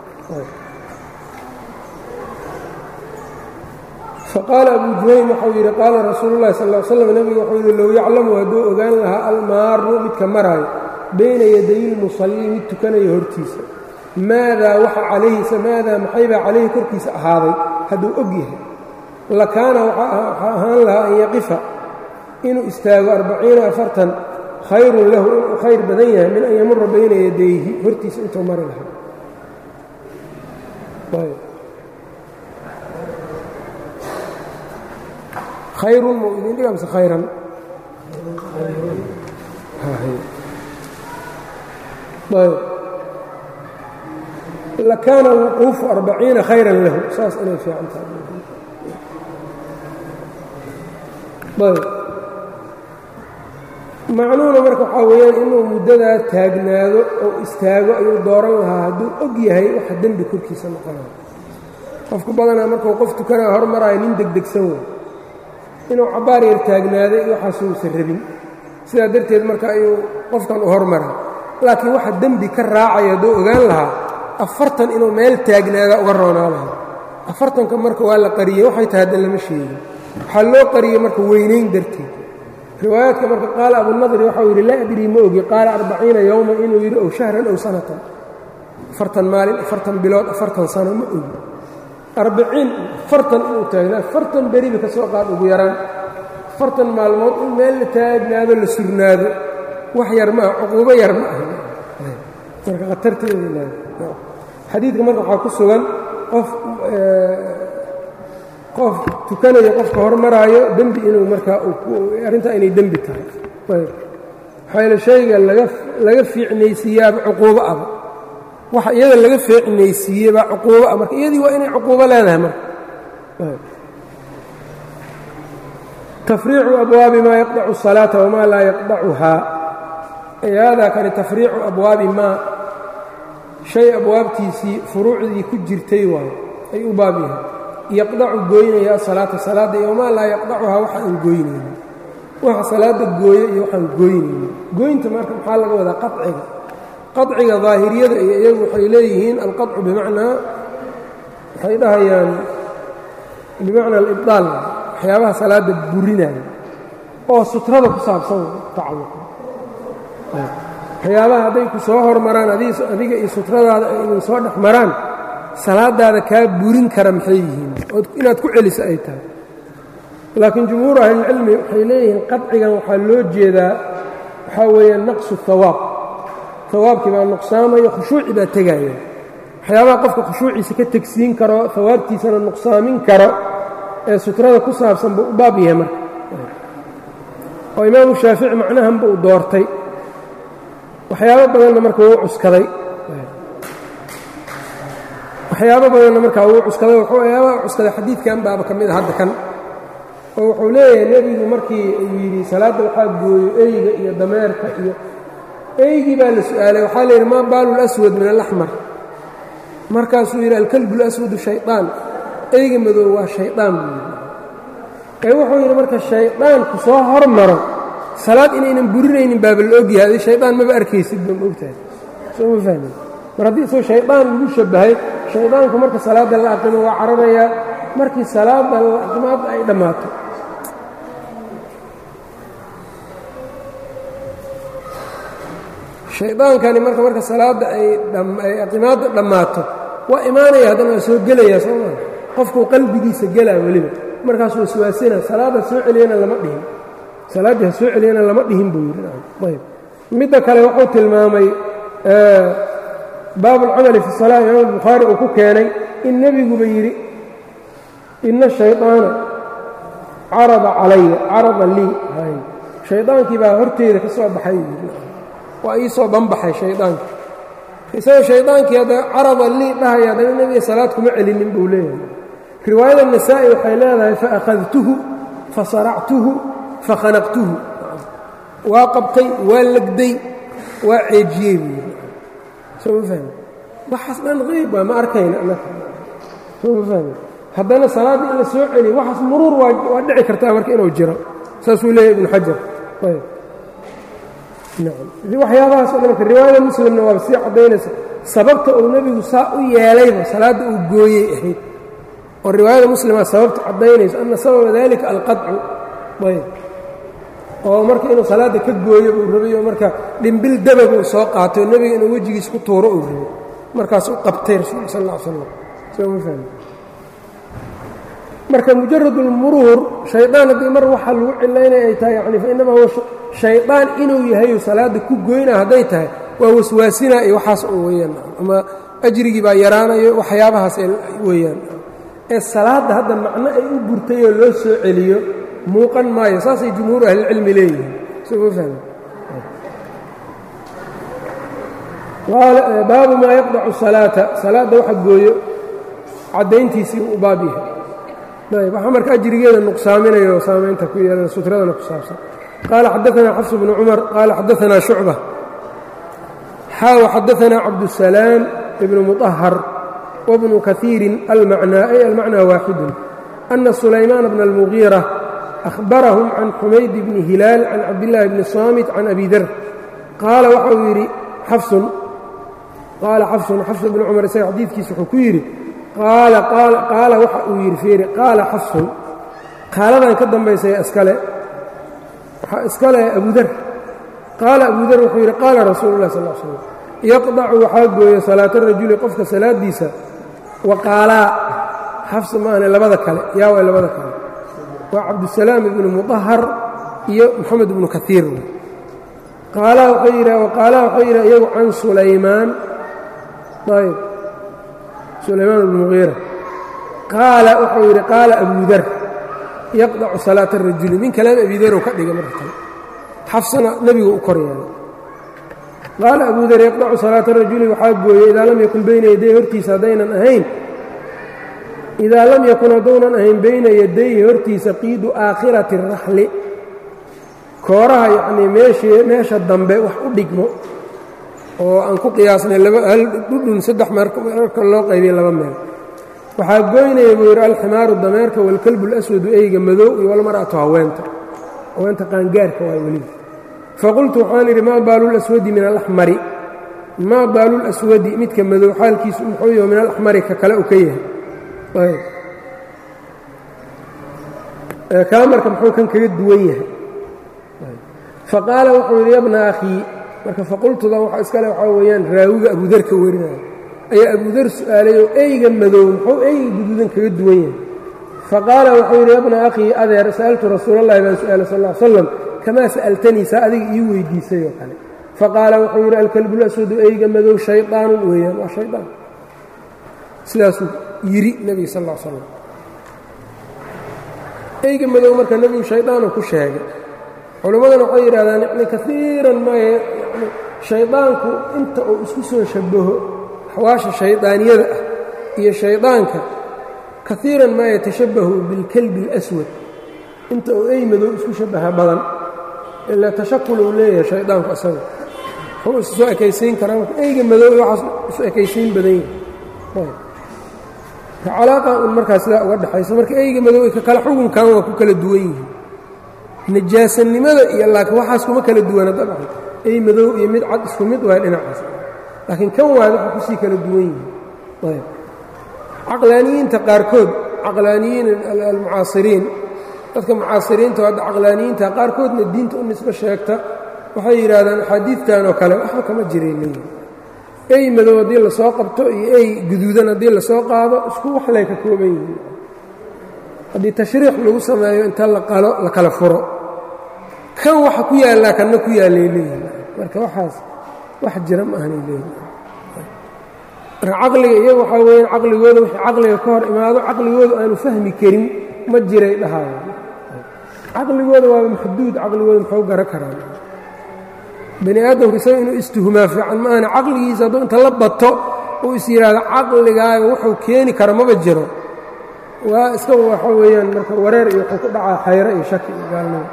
faqaala abu juhaym waxau yidhi qaala rasuulu llahi sal slam nebigu wuxuu yidhi low yaclamu hadduu ogaan lahaa almaaru midka maraayo bayna yaday ilmusalli mid tukanaya hortiisa maadaa waxa calayhi maadaa maxaybaa calayhi korkiisa ahaaday hadduu og yahay lakaana waxaa ahaan lahaa an yaqifa inuu istaago 40 khayrun lahu inuu khayr badan yahay min an yamura bayna yadayhi hortiisa intuu mari lahaa. khayrun muu idin dhiga mise khayran lakaana wuquufu 40 khayran lahu saas inay fiican tahay. macnuhuna marka waxaa weeyaan inuu muddadaa taagnaado oo istaago ayuu dooran lahaa hadduu og yahay waxa dembi korkiisa noqonayo. qofku badanaa markuu qof tukanaa hormaraayo nin degdegsan wey inuu cabbaar yar taagnaaday waxaasuusan rabin sidaa darteed marka ayuu qofkan u hormara laakiin waxa dembi ka raacaya hadduu ogaan lahaa 40 inuu meel taagnaada uga roonaa lahaa 40ka marka waa la qariyey waxay tahay hadda lama sheegin waxaa loo qariyey marka weynayn darteed riwaayaadka marka qaala abunadri waxau yidhi laa adrii ma ogi qaala 40 yowma inuu yidhi ow shahran ow sanatan 40 maalin 40 bilood 40 sano ma ogi 40 inuu taagnaa 40 beriba ka soo qaad ugu yaraan 40 maalmood in meel la taagnaado la surnaado wax yar ma ah cuquubo yar ma ah marka khatarteeda ilaahay xadiidka marka waxaa ku sugan qof tukanayo qofka hormaraayo dembi inuu markaa arrintaa inay dembi tahay waxaa yeele shayga laga fiicnaysiiyaaba cuquubo aba waxa iyada laga fiicnaysiiyebaa cuquubo ah marka iyadii waa inay cuquubo leedahay marka tafriicu abwaabi maa yaqdacu الsalaata wamaa laa yaqdacuhaa haadaa kani tafriicu abwaabi maa shay abwaabtiisii furuucdii ku jirtay waayo ay u baab yahay yaqdacu gooynaya asalaata salaadda iyo wamaa laa yaqdacuhaa waxa aan gooynaynin waxa salaadda gooyo iyo waxaan gooynaynin gooynta marka maxaa laga wadaa qaciga daahiriyada iyo iyagu waxay leeyihiin alqaطcu bimacnaa waxay dhahayaan bimacnaa alibdaal waxyaabaha salaadda burinaya oo sutrada ku saabsan tacalluqa waxyaabaha hadday ku soo hormaraan adiga iyo sutradaada ay idin soo dhex maraan salaadaada kaa burin kara maxay yihiin inaad ku celiso ay tahay laakiin jumhuur ahlilcilmi waxay leeyihiin qadcigan waxaa loo jeedaa waxaa weeye naqsu hawaab hawaabkii baa nuqsaamayo khushuuci baa tegaya waxyaabaha qofka khushuuciisa ka tegsiin karo hawaabtiisana nuqsaamin karo ee sutrada ku saabsan buu u baab yahay marka oo imaamu shaafici macnahanba uu doortay waxyaabo badanna marka wuu cuskaday waxyaabaha cuskaday xadiidkan baaba ka mid a hadda kan oo wuxuu leeyahay nebigu markii uu yidhi salaadda waxaa gooyo eyga iyo dameerka iyo eygii baa la su'aalay waxaa la yidhi maa baalu laswad min alaxmar markaasuu yidhi alkalbu laswadu shayطaan eyga madow waa shaydaan buu yidhi wuxuu yidhi marka shaydaanku soo hormaro salaad inaynan burinaynin baaba la ogyahay adi shaydaan maba arkaysid ba ma ogtahay soo ma fahmin mar haddii isagoo shaydaan lagu shabbahay shaydaanku marka salaadda la aqimo waa cararayaa markii salaadda aqimaadda ay dhammaato shaydaankani marka salaadda ay aqimaadda dhammaato waa imaanaya haddana waa soo gelayaa soo maa qofkuu qalbigiisa gelaa weliba markaasuu iswaasina salaadda soo celiyana lama dhihin salaaddii ha soo celiyana lama dhihin buu yidhi ayb midda kale wuxuu tilmaamay baabu alcamali fi salaa imaam bukhaari uu ku keenay in nebiguba yidhi ina shayطaana carada lii shaydaankii baa horteyda ka soo baxay waa ii soo banbaxay shaydaanki isagoo shaydaankii hadda carada lii dhahaya haddana nebiga salaad kuma celinin buu leeyahay riwaayada nasaa'i waxay leedahay faأkhadtuhu fasaractuhu fakhanaqtuhu waa qabtay waa legday waa ceejiyey buu yidhi soo ma fahmi waxaas dhan qayb waa ma arkayna anaka soo ma fahmi haddana salaaddii in la soo celiyo waxaas muruur waa dhici kartaa marka inuu jiro saasuu leeyahay ibnu xajar ayb waxyaabahaas o dhan marka riwaayada muslimna waaba sii caddaynaysa sababta uu nebigu saa u yeelayba salaadda uu gooyey ahayd oo riwaayada muslima sababta caddaynayso anna sababa dalika alqadcu ayb oo marka inuu salaadda ka gooyo buu rabay oo marka dhimbil dabag uu soo qaatay oo nebiga inuu wejigiis ku tuuro uu rabay markaas u qabtay rasuulka sal alla ly slam soo ma fahmi marka mujarad ulmuruur shaydaan haddii mar waxa lagu cilaynaya ay tahay yani fa innamaa huwa shaydaan inuu yahayu salaadda ku goynaa hadday tahay waa waswaasinaa iyo waxaas oo weeyaan ama ajrigii baa yaraanayo waxyaabahaas weeyaan ee salaadda hadda macno ay u burtay oo loo soo celiyo muuqan maayo saasay jumhuuru ahlilcilmi leeyihiin soo ma fahmi baabu maa yaqdacu salaata salaadda waxa gooyo caddayntiisii u baab yahay ayb waxaa marka ajrigeeda nuqsaaminayo saamaynta ku yeelana sutradana ku saabsan qaala xadaثna xafs bnu cumar qaala xadaثna shucba xadaثna cabdالsalaam ibnu muطahar wbnu kahiirin almacnaa ay almacnaa waaxidu ana sulaymaan bna اlmugiira أhbarahum can xumayd bni hilaal can cabdillaahi bni saamit can abi dar qaala waxa uu yidhi xafsun xafs bn cumar isaga xadiidkiisa wuxuu ku yidhi qaala waxa uu yidhi fiiri qaala xafsun qaaladan ka dambaysay iskale waxaa iskale abudar qaala abudar wuxuu yidhi qaala rasuulu lah sal slam yaqdacu waxaa gooya salaata rajuli qofka salaadiisa wa qaalaa xafs maahane labada kale yaa way labada kale waa cabdusalaam ibnu muطahar iyo moxamed ibnu kaiir qaalaha waxay yidhaha iyagu can sulaymaan ayb sulaymaan ibnu mugiira qaala wuxuu yidhi qaala abudar yaqdacu salaata arajuli min kalaam abidarow ka dhiga marka kale xafsana nebigu u kor yeelay qaala abudar yaqdacu salaata rajuli waxaa gooyey idaa lam yakun bayna yaday hortiisa haddaynan ahayn idaa lam yakun hadduunan ahayn bayna yadayhi hortiisa qiidu aakhirati araxli kooraha yacnii meesha dambe wax u dhigmo oo aan ku qiyaasnay hal dhudhun saddex marka loo qaybiya laba meel waxaa goynaya buu yidhi alximaaru dameerka waalkalbu اlaswadu eyga madow iyo walmar'atu haweenta qaangaarka waay weliba faqultu waxaan idhi maa baalu laswadi min alaxmari maa baalu laswadi midka madow xaalkiisu muxuu yaho min alaxmari ka kale uu ka yahay kaa marka muxuu kan kaga duwan yahay faqaala wuxuu yidhi yabna akhii marka faqultudan waxa iskale waxaa weeyaan raawiga abudar ka warinaya ayaa abudar su'aalay oo eyga madow muxuu eyga guduudan kaga duwan yahay faqaala wuxuu yidhi yabna akhii adeer sa'altu rasuulallahi baan su'aalay sal ll ly slam kamaa sa'altanii saa adiga ii weydiisay oo kale faqaala wuxuu yidhi alkalbulaswadu eyga madow shayطaanun weeyaan waa shayطaan sidaasuu yidhi nebiga sal ll slam eyga madow marka nebigu shayطaanu ku sheegay culimmadana waxay yidhahdaan yani kaiiran maye yani shaydaanku inta uu isku soo shabaho axwaasha shaydaaniyada ah iyo shaydaanka kaiiran maa yatashabbahu bilkalbi اlaswad inta uu ey madow isku shabaha badan ilaa tashakul uu leeyahay shaydaanku asaga wuxuu isu soo ekaysiin karaa marka eyga madow waxaas isu ekaysiin badan yahay calaaqa un markaa sidaa uga dhexayso marka eyga madow ka kale xukunkan waa ku kala duwan yihiin najaasanimada iyo laakiin waxaas kuma kala duwana dabcan ey madow iyo mid cad isku mid waa dhinacaas laakiin kan waad waxa kusii kala duwan yihiin ayb caqlaaniyiinta qaarkood caqlaaniyiin almucaasiriin dadka mucaasiriinta hadda caqlaaniyiinta qaarkoodna diinta u nisbo sheegta waxay yidhaahdaan axaadiidtan oo kale waxba kama jiray leeyihin ey madow haddii lasoo qabto iyo ey guduudan haddii lasoo qaado isku wax lay ka kooban yihiin haddii tashriix lagu sameeyo inta la qalo la kala furo kan waxa ku yaallaa kanna ku yaallay leeyihin marka waxaas wax jira ma ahanay leeyihin marka caqliga iyagu waxaa weeyaan caqligooda wixii caqliga ka hor imaado caqligooda aanu fahmi karin ma jiray dhahaayo caqligooda waaba maxduud caqligooda muxuu gara karaan bani aadamku isaga inuu istuhumaa fiican ma ahana caqligiisa hadduu inta la bato uu is yidhaahdo caqligaaga wuxuu keeni kara maba jiro waa iska waxa weeyaan marka wareer iyo wuxuu ku dhacaa xayro iyo shaki iyo gaalnimo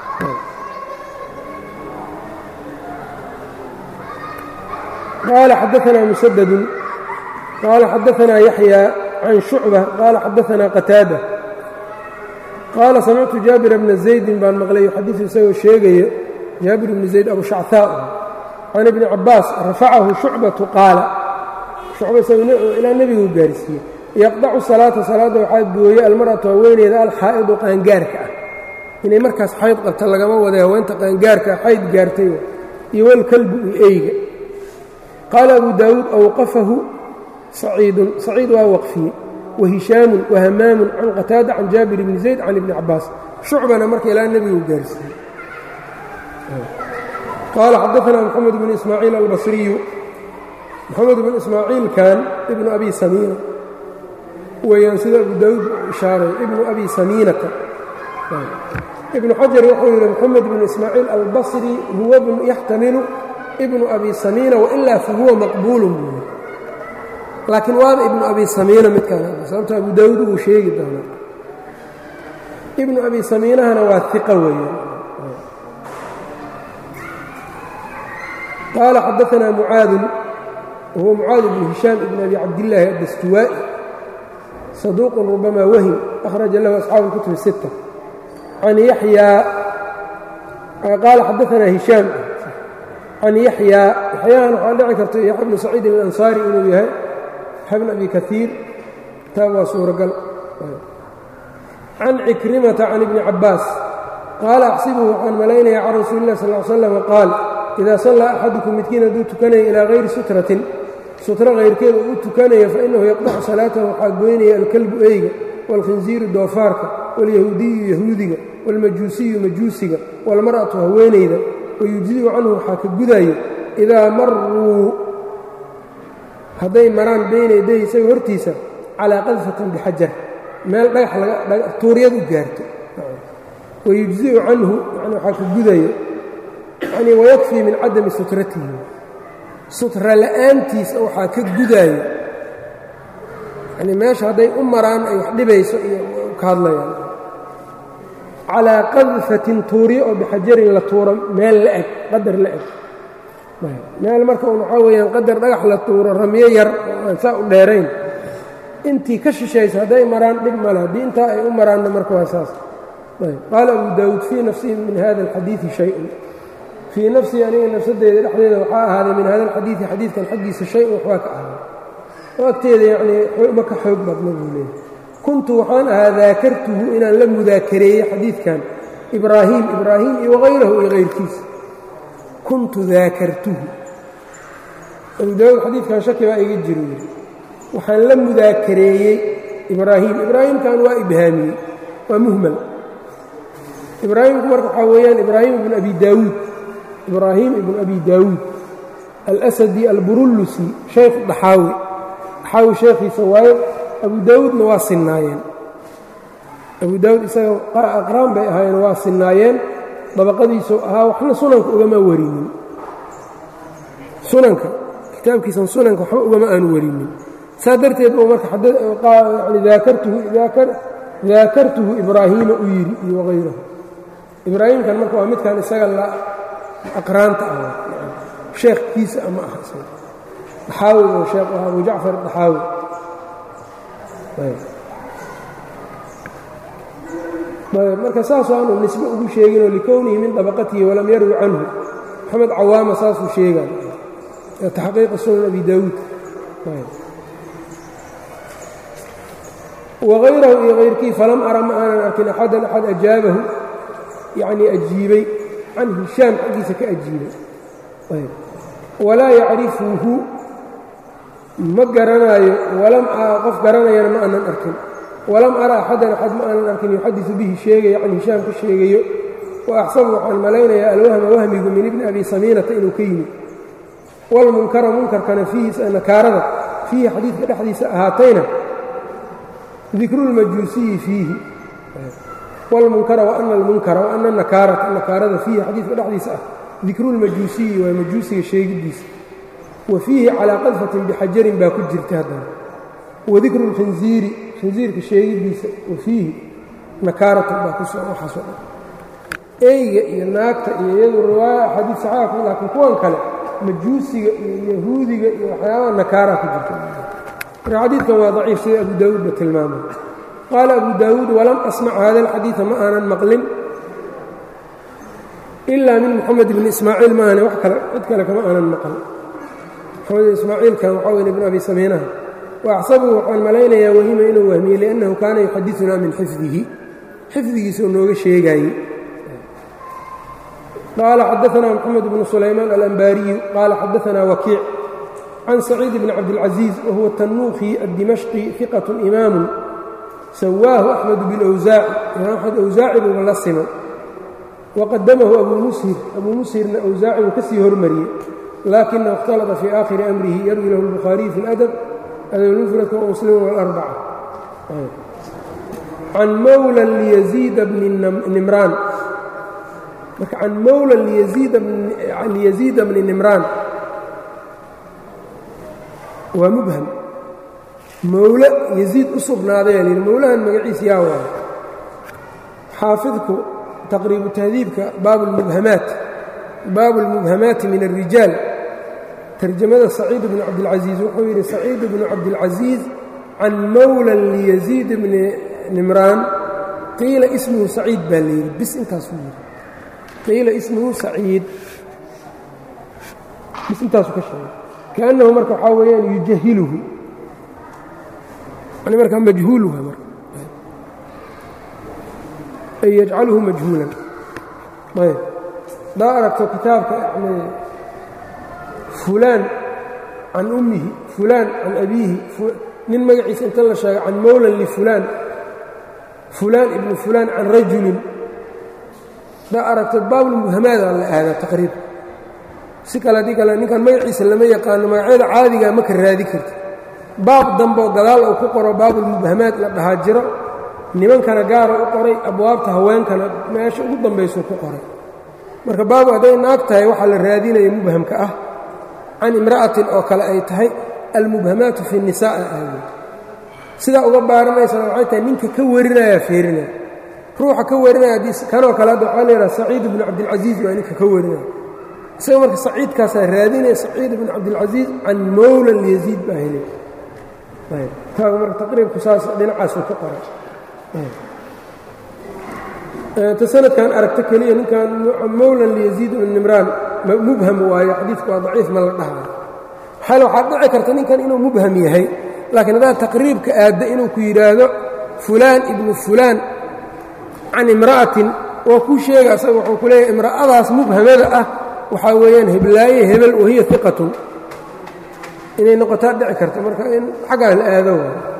qaala xadaanaa musadadun qaala xadaanaa yaxya can shucba qaala xadaanaa qataada qaala samictu jaabira bna zaydin baan maqlay xadiisu isagoo sheegaya jaabir bni zayd abu shactaa can ibni cabaas rafacahu shucbatu qaala shucba isagoo ilaa nebiguu gaarsiiyey yaqdacu salaata salaadda waxaa gooye almar'atu haweeneyda alxaa'idu qaangaarka ah inay markaas xayd qabta lagama waday haweenta qaangaarka ah xayd gaartay iyo walkalbu iyo eyga qaala abu daawuud awqafahu saciidun saciid waa waqfiye wahishaamun wahamaamun can qataada can jaabir bni zayd can ibni cabaas shucbana marka ilaa nebiguu gaarsiiyey qaala xadaanaa moxamed bnu ismaaciil albasriyu moxamed bnu ismaaciilkan ibnu abi samiina weyaan sida abu daawuud u ishaaray ibnu abi samiinata ibnu xajar wuxuu yidhi moxamed bnu ismaaciil albasri huwa yaxtamilu ibnu abi samiina wailaa fahuwa maqbuulun buu yidhi laakiin waaba ibnu abi samiina midkaan sababto abu daawuud uu sheegi doona ibnu abi samiinahana waa iqa weeyaan qaala xadaanaa mucaadun wahuwa mucaad bnu hishaam ibn abi cabdillaahi addastuwaa'i saduuqun rubamaa wahim akhraja lahu asxaabu اlkutub الsitta can yaxyaa qaala xadaanaa hishaam can yaxyaa yaxyaan waxaa dhici karta yaxya bnu saciidin alansaari inuu yahay yaxya bn abi kaiir taa waa suuragal can cikrimata can ibni cabbaas qaala axsibuhu waxaan malaynayaa can rasuuli illahi sal l slam qaal idaa sallaa axadukum midkiin hadduu tukanaya ilaa hayri sutratin sutro hayrkeeda uu tukanayo fainahu yaqdacu salaatahu waxaa goynaya alkalbu eyga waalkhinsiiru doofaarka waalyahuudiyu yahuudiga waalmajuusiyu majuusiga waalmar'atu haweenayda wayujzigu canhu waxaa ka gudayo idaa maruu hadday maraan bayna yaday isaga hortiisa calaa qadfatin bixajar meel dhagax tuuryad u gaarto wayujziu canhu yani waxaa ka gudayo yani wayakfii min cadami sutratihi sutra la'aantiisa waxaa ka gudaayo yani meesha hadday u maraan ay wax dhibayso iyo ka hadlayaan calaa qadfatin tuuryo oo bixajarin la tuuro meel la-eg qadar la-eg meel marka un waxaa weeyaan qadar dhagax la tuuro ramyo yar oo aan saa u dheerayn intii ka shishaysa hadday maraan dhib male haddii intaa ay u maraanna marka waa saas qaala abu daawuud fii nafsihi min hada alxadiidi shay-un fii nafsii aniga nafsadeeda dhexdeeda waxaa ahaaday min hada alxadiidi xadiidkan xaggiisa shay-un waxbaa ka ahaaday oo agteeda yacnii ma ka xoog badna buu leeyahy kuntu waxaan ahaa daakartuhu inaan la mudaakareeyey xadiidkan ibraahim iyo wahayrahu iyo hayrkiisa kuntu daakartuhu abu daawuud xadiidkan shaki baa iga jiro yiri waxaan la mudaakareeyey ibraahimkan waa ibhaamiyey waa muhmal ibraahimku marka waxaa weeyaan ibraahim ibn abi daawuud alasadi alburullusi shaykhu daxaawi sheekhiisa waaye abu daawuudna waa sinnaayeen abu daawuud isaga aqraan bay ahaayeen waa sinnaayeen dabaqadiisu ahaa waxna sunanka ugama warinin kitaabkiisan sunanka waxba ugama aanu warinin saa darteed oo marka yani daakartuhu ibraahiima u yidhi iyo wahayrahu ibraahimkan marka waa midkan isaga la aqraanta ah sheekhkiisa ama ah daxaawi oo sheekh ahaa abu jacfar daxaawi marka saasoo aanu nisbe ugu sheeginoo likownihi min dabaqatihi walam yarwi canhu maxamed cawaama saasuu sheegaan taxqiiqa sunan abi daawuud wahayrahu iyo hayrkii falam ara ma aanan arkin axadan axad ajaabahu yacnii ajiibay can hishaam xaggiisa ka ajiibay walaa yacrifuhu ma garanaayo qof garanayana ma aanan arkin walam ara axadan axad ma aanan arkin yuxadiثu bihi sheegaya can hishaam ka sheegayo wa axsabu waxaan malaynayaa alwahma wahmigu min ibni abi samiinata inuu ka yimid wاlmunkara munkarkana nakaarada fiihi xadiidka dhexdiisa ahaatayna dikru اlmajuusiyi fiihi wاlmunkara waana اlmunkara waana nakaarada fiihi xadiidka dhexdiisa ah dikru اlmajuusiyi waa majuusiga sheegidiisa wa fiihi calىa qadfatin bixajarin baa ku jirta haddana wadikru اlkhinziiri khinziirka sheegidiisa wa fiihi nakaaratun baa waxaasoo dhan eyga iyo naagta iyo iyadu riwaaya axaadiid saxaaxa laakiin kuwan kale majuusiga iyo yahuudiga iyo waxyaabaha nakaaraa ku jirta marka xadiidkan waa daciif sida abu daawuudba tilmaamay qaala abu daawuud walam asmac hada alxadiida ma aanan maqlin ilaa min moxamed ibni ismaaciil maahane wax kale cid kale kama aanan maql moxamed ibn ismaaciilkan waxaa weyn ibn abi samiinaha wa axsabuhu waxaan malaynayaa wahima inuu wahmiyey liannahu kaana yuxadidunaa min xifdihi xifdigiisao nooga sheegaayey qaala xadaanaa moxamed bnu sulaymaan alanbaariyu qaala xadaanaa wakiic can saciid bni cabdilcaziiz wahuwa tanuukhi addimashqi fiqat imaamu sawaahu axmed bilwsaaci imaam axmed awsaaci buuba la simay waqadamahu abuu mushirna awsaaci buu ka sii hormariyey laakinahu اkhtalata fii aakhiri amrihi yarwi lahu اlbukhaariyu fi اladab adabulmufradka wamuslim wاlarbaca can mawla liyaziida bni nimraan marka can mawla liyaziida bni nimraan waa mubham mawle yaziid u sugnaadaya lihi mawlahan magaciisa yaa waayo xaafidku taqriibu tahdiibka baabu اlmubhamaati min الrijaal tarjamada saciid bni cabdilcaziiz wuxuu yidhi saciid bnu cabdilcaziiz can mawla liyaziid bni nimraan qiila ismuhu saciid baa layidhi bis intaasuu yidhi qiila ismuhu saciid bis intaasu ka sheegay kaأnnahu marka waxaa weeyaan yujahiluhu yani markaa majhuuluha marka ay yajcaluhu majhuulan ayb daa aragto kitaabka yani fulaan can ummihi fulaan can abiihi nin magaciisa inta la sheego can mowlan lifulaan fulaan ibnu fulaan can rajulin daa aragto baabulmubhamaadaa la aadaa taqriiban si kale haddii kale ninkan magaciisa lama yaqaano magacyada caadigaa ma ka raadi karti baab dambeoo gadaal uu ku qoro baabulmubhamaad la dhahaa jiro nimankana gaara u qoray abwaabta haweenkana meesha ugu dambaysuu ku qoray marka baabu hadday naag tahay waxaa la raadinaya mubhamka ah can imra'atin oo kale ay tahay almubhamaatu fi nisaa aawey sidaa uga baaranaysana waxay tahay ninka ka warinayaa feerinaya ruuxa ka warinaya haddii kanoo kale hadda waxaa layidhaha saciid ibnu cabdilcasiis waa ninka ka warinaya isaga marka saciidkaasaa raadinaya saciid ibnu cabdilcasiis can mowla lyaziid baa helay taagu marka taqriibku saas dhinacaasuu ka qoray ta sanadkan aragto keliya ninkan mowlan liyaziid ibn nimraan mubham waayo xadiidku waa daciif ma la dhahayo xal waxaad dhici karta ninkan inuu mubham yahay laakiin haddaad taqriibka aadda inuu ku yidhaahdo fulaan ibnu fulaan can imra'atin waa kuu sheega asaga wuxuu ku leeyahay imra'adaas mubhamada ah waxaa weeyaan heblaaye hebel wahiya iqatun inay noqotaa dhici karta marka in xaggaa la aado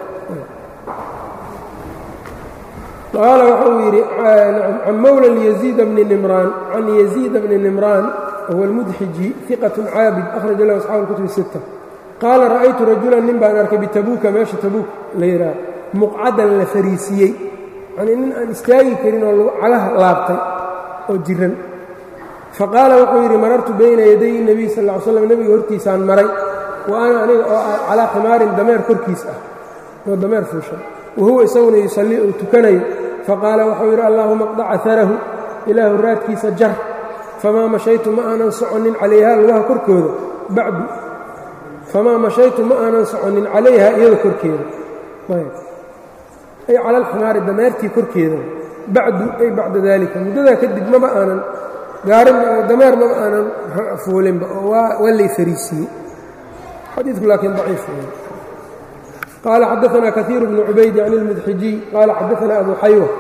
qaala waxau yidhi can mowla yaziid bni nimraan can yaziida bni nimraan huwa almudxiji iqatun caabid akhraja lahu asxaabu اlkutubi sitta qaala ra'aytu rajulan nin baan arkay bitabuuka meesha tabuuk la yidhaah muqcadan la fariisiyey yanii nin aan istaagi karin oo calaha laabtay oo jiran faqaala wuxuu yidhi marartu bayna yaday الnabiy sal ll slam nebiga hortiisaan maray wa ana aniga oo calaa khimaarin dameer korkiis ah oo dameer fuushan wahuwa isaguna yusallii uu tukanayo faqaala wuxuu yidhi allaahuma qdac aharahu ilaahu raadkiisa jar famaa mashaytu ma aanan soconin calayhaa lugaha korkooda bacdu famaa mashaytu ma aanan soconin calayhaa iyada korkeeda ay cala alximaari dameertii korkeeda bacdu ay bacda daalika muddadaa kadib maba aanan dameer maba aanan fuulinba oo waa lay fariisiiyey xadiidku laakiin daciif قال xدثنا كثير بن عubayd عن المدحجي قال xدثنا أبو xayوة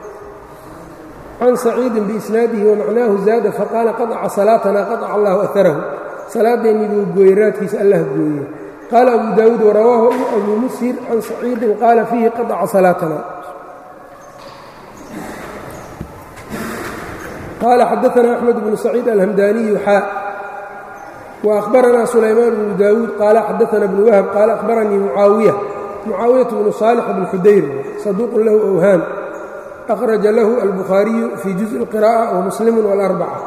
عن سعيid بإسناaده ومعناه زاaد فقال قطca صلاaتنا قطc الله أثره saلaadeennii buu gooyey raadkiisa allah gooye قال أبو داود ورواه أبو مسهر عن سعيid قال فيهi قطca صلاaتنا قال xدثنا أحمد بن سعيد الهمداني xا وأخبرنا سليمان بن داود قال xدثنا بن وهب قال أخبرني معاaوية بن صالح بن xudayr صدوق له أwهاam أخرج له البخاaري في جزء القراءة ومسلم والأربعة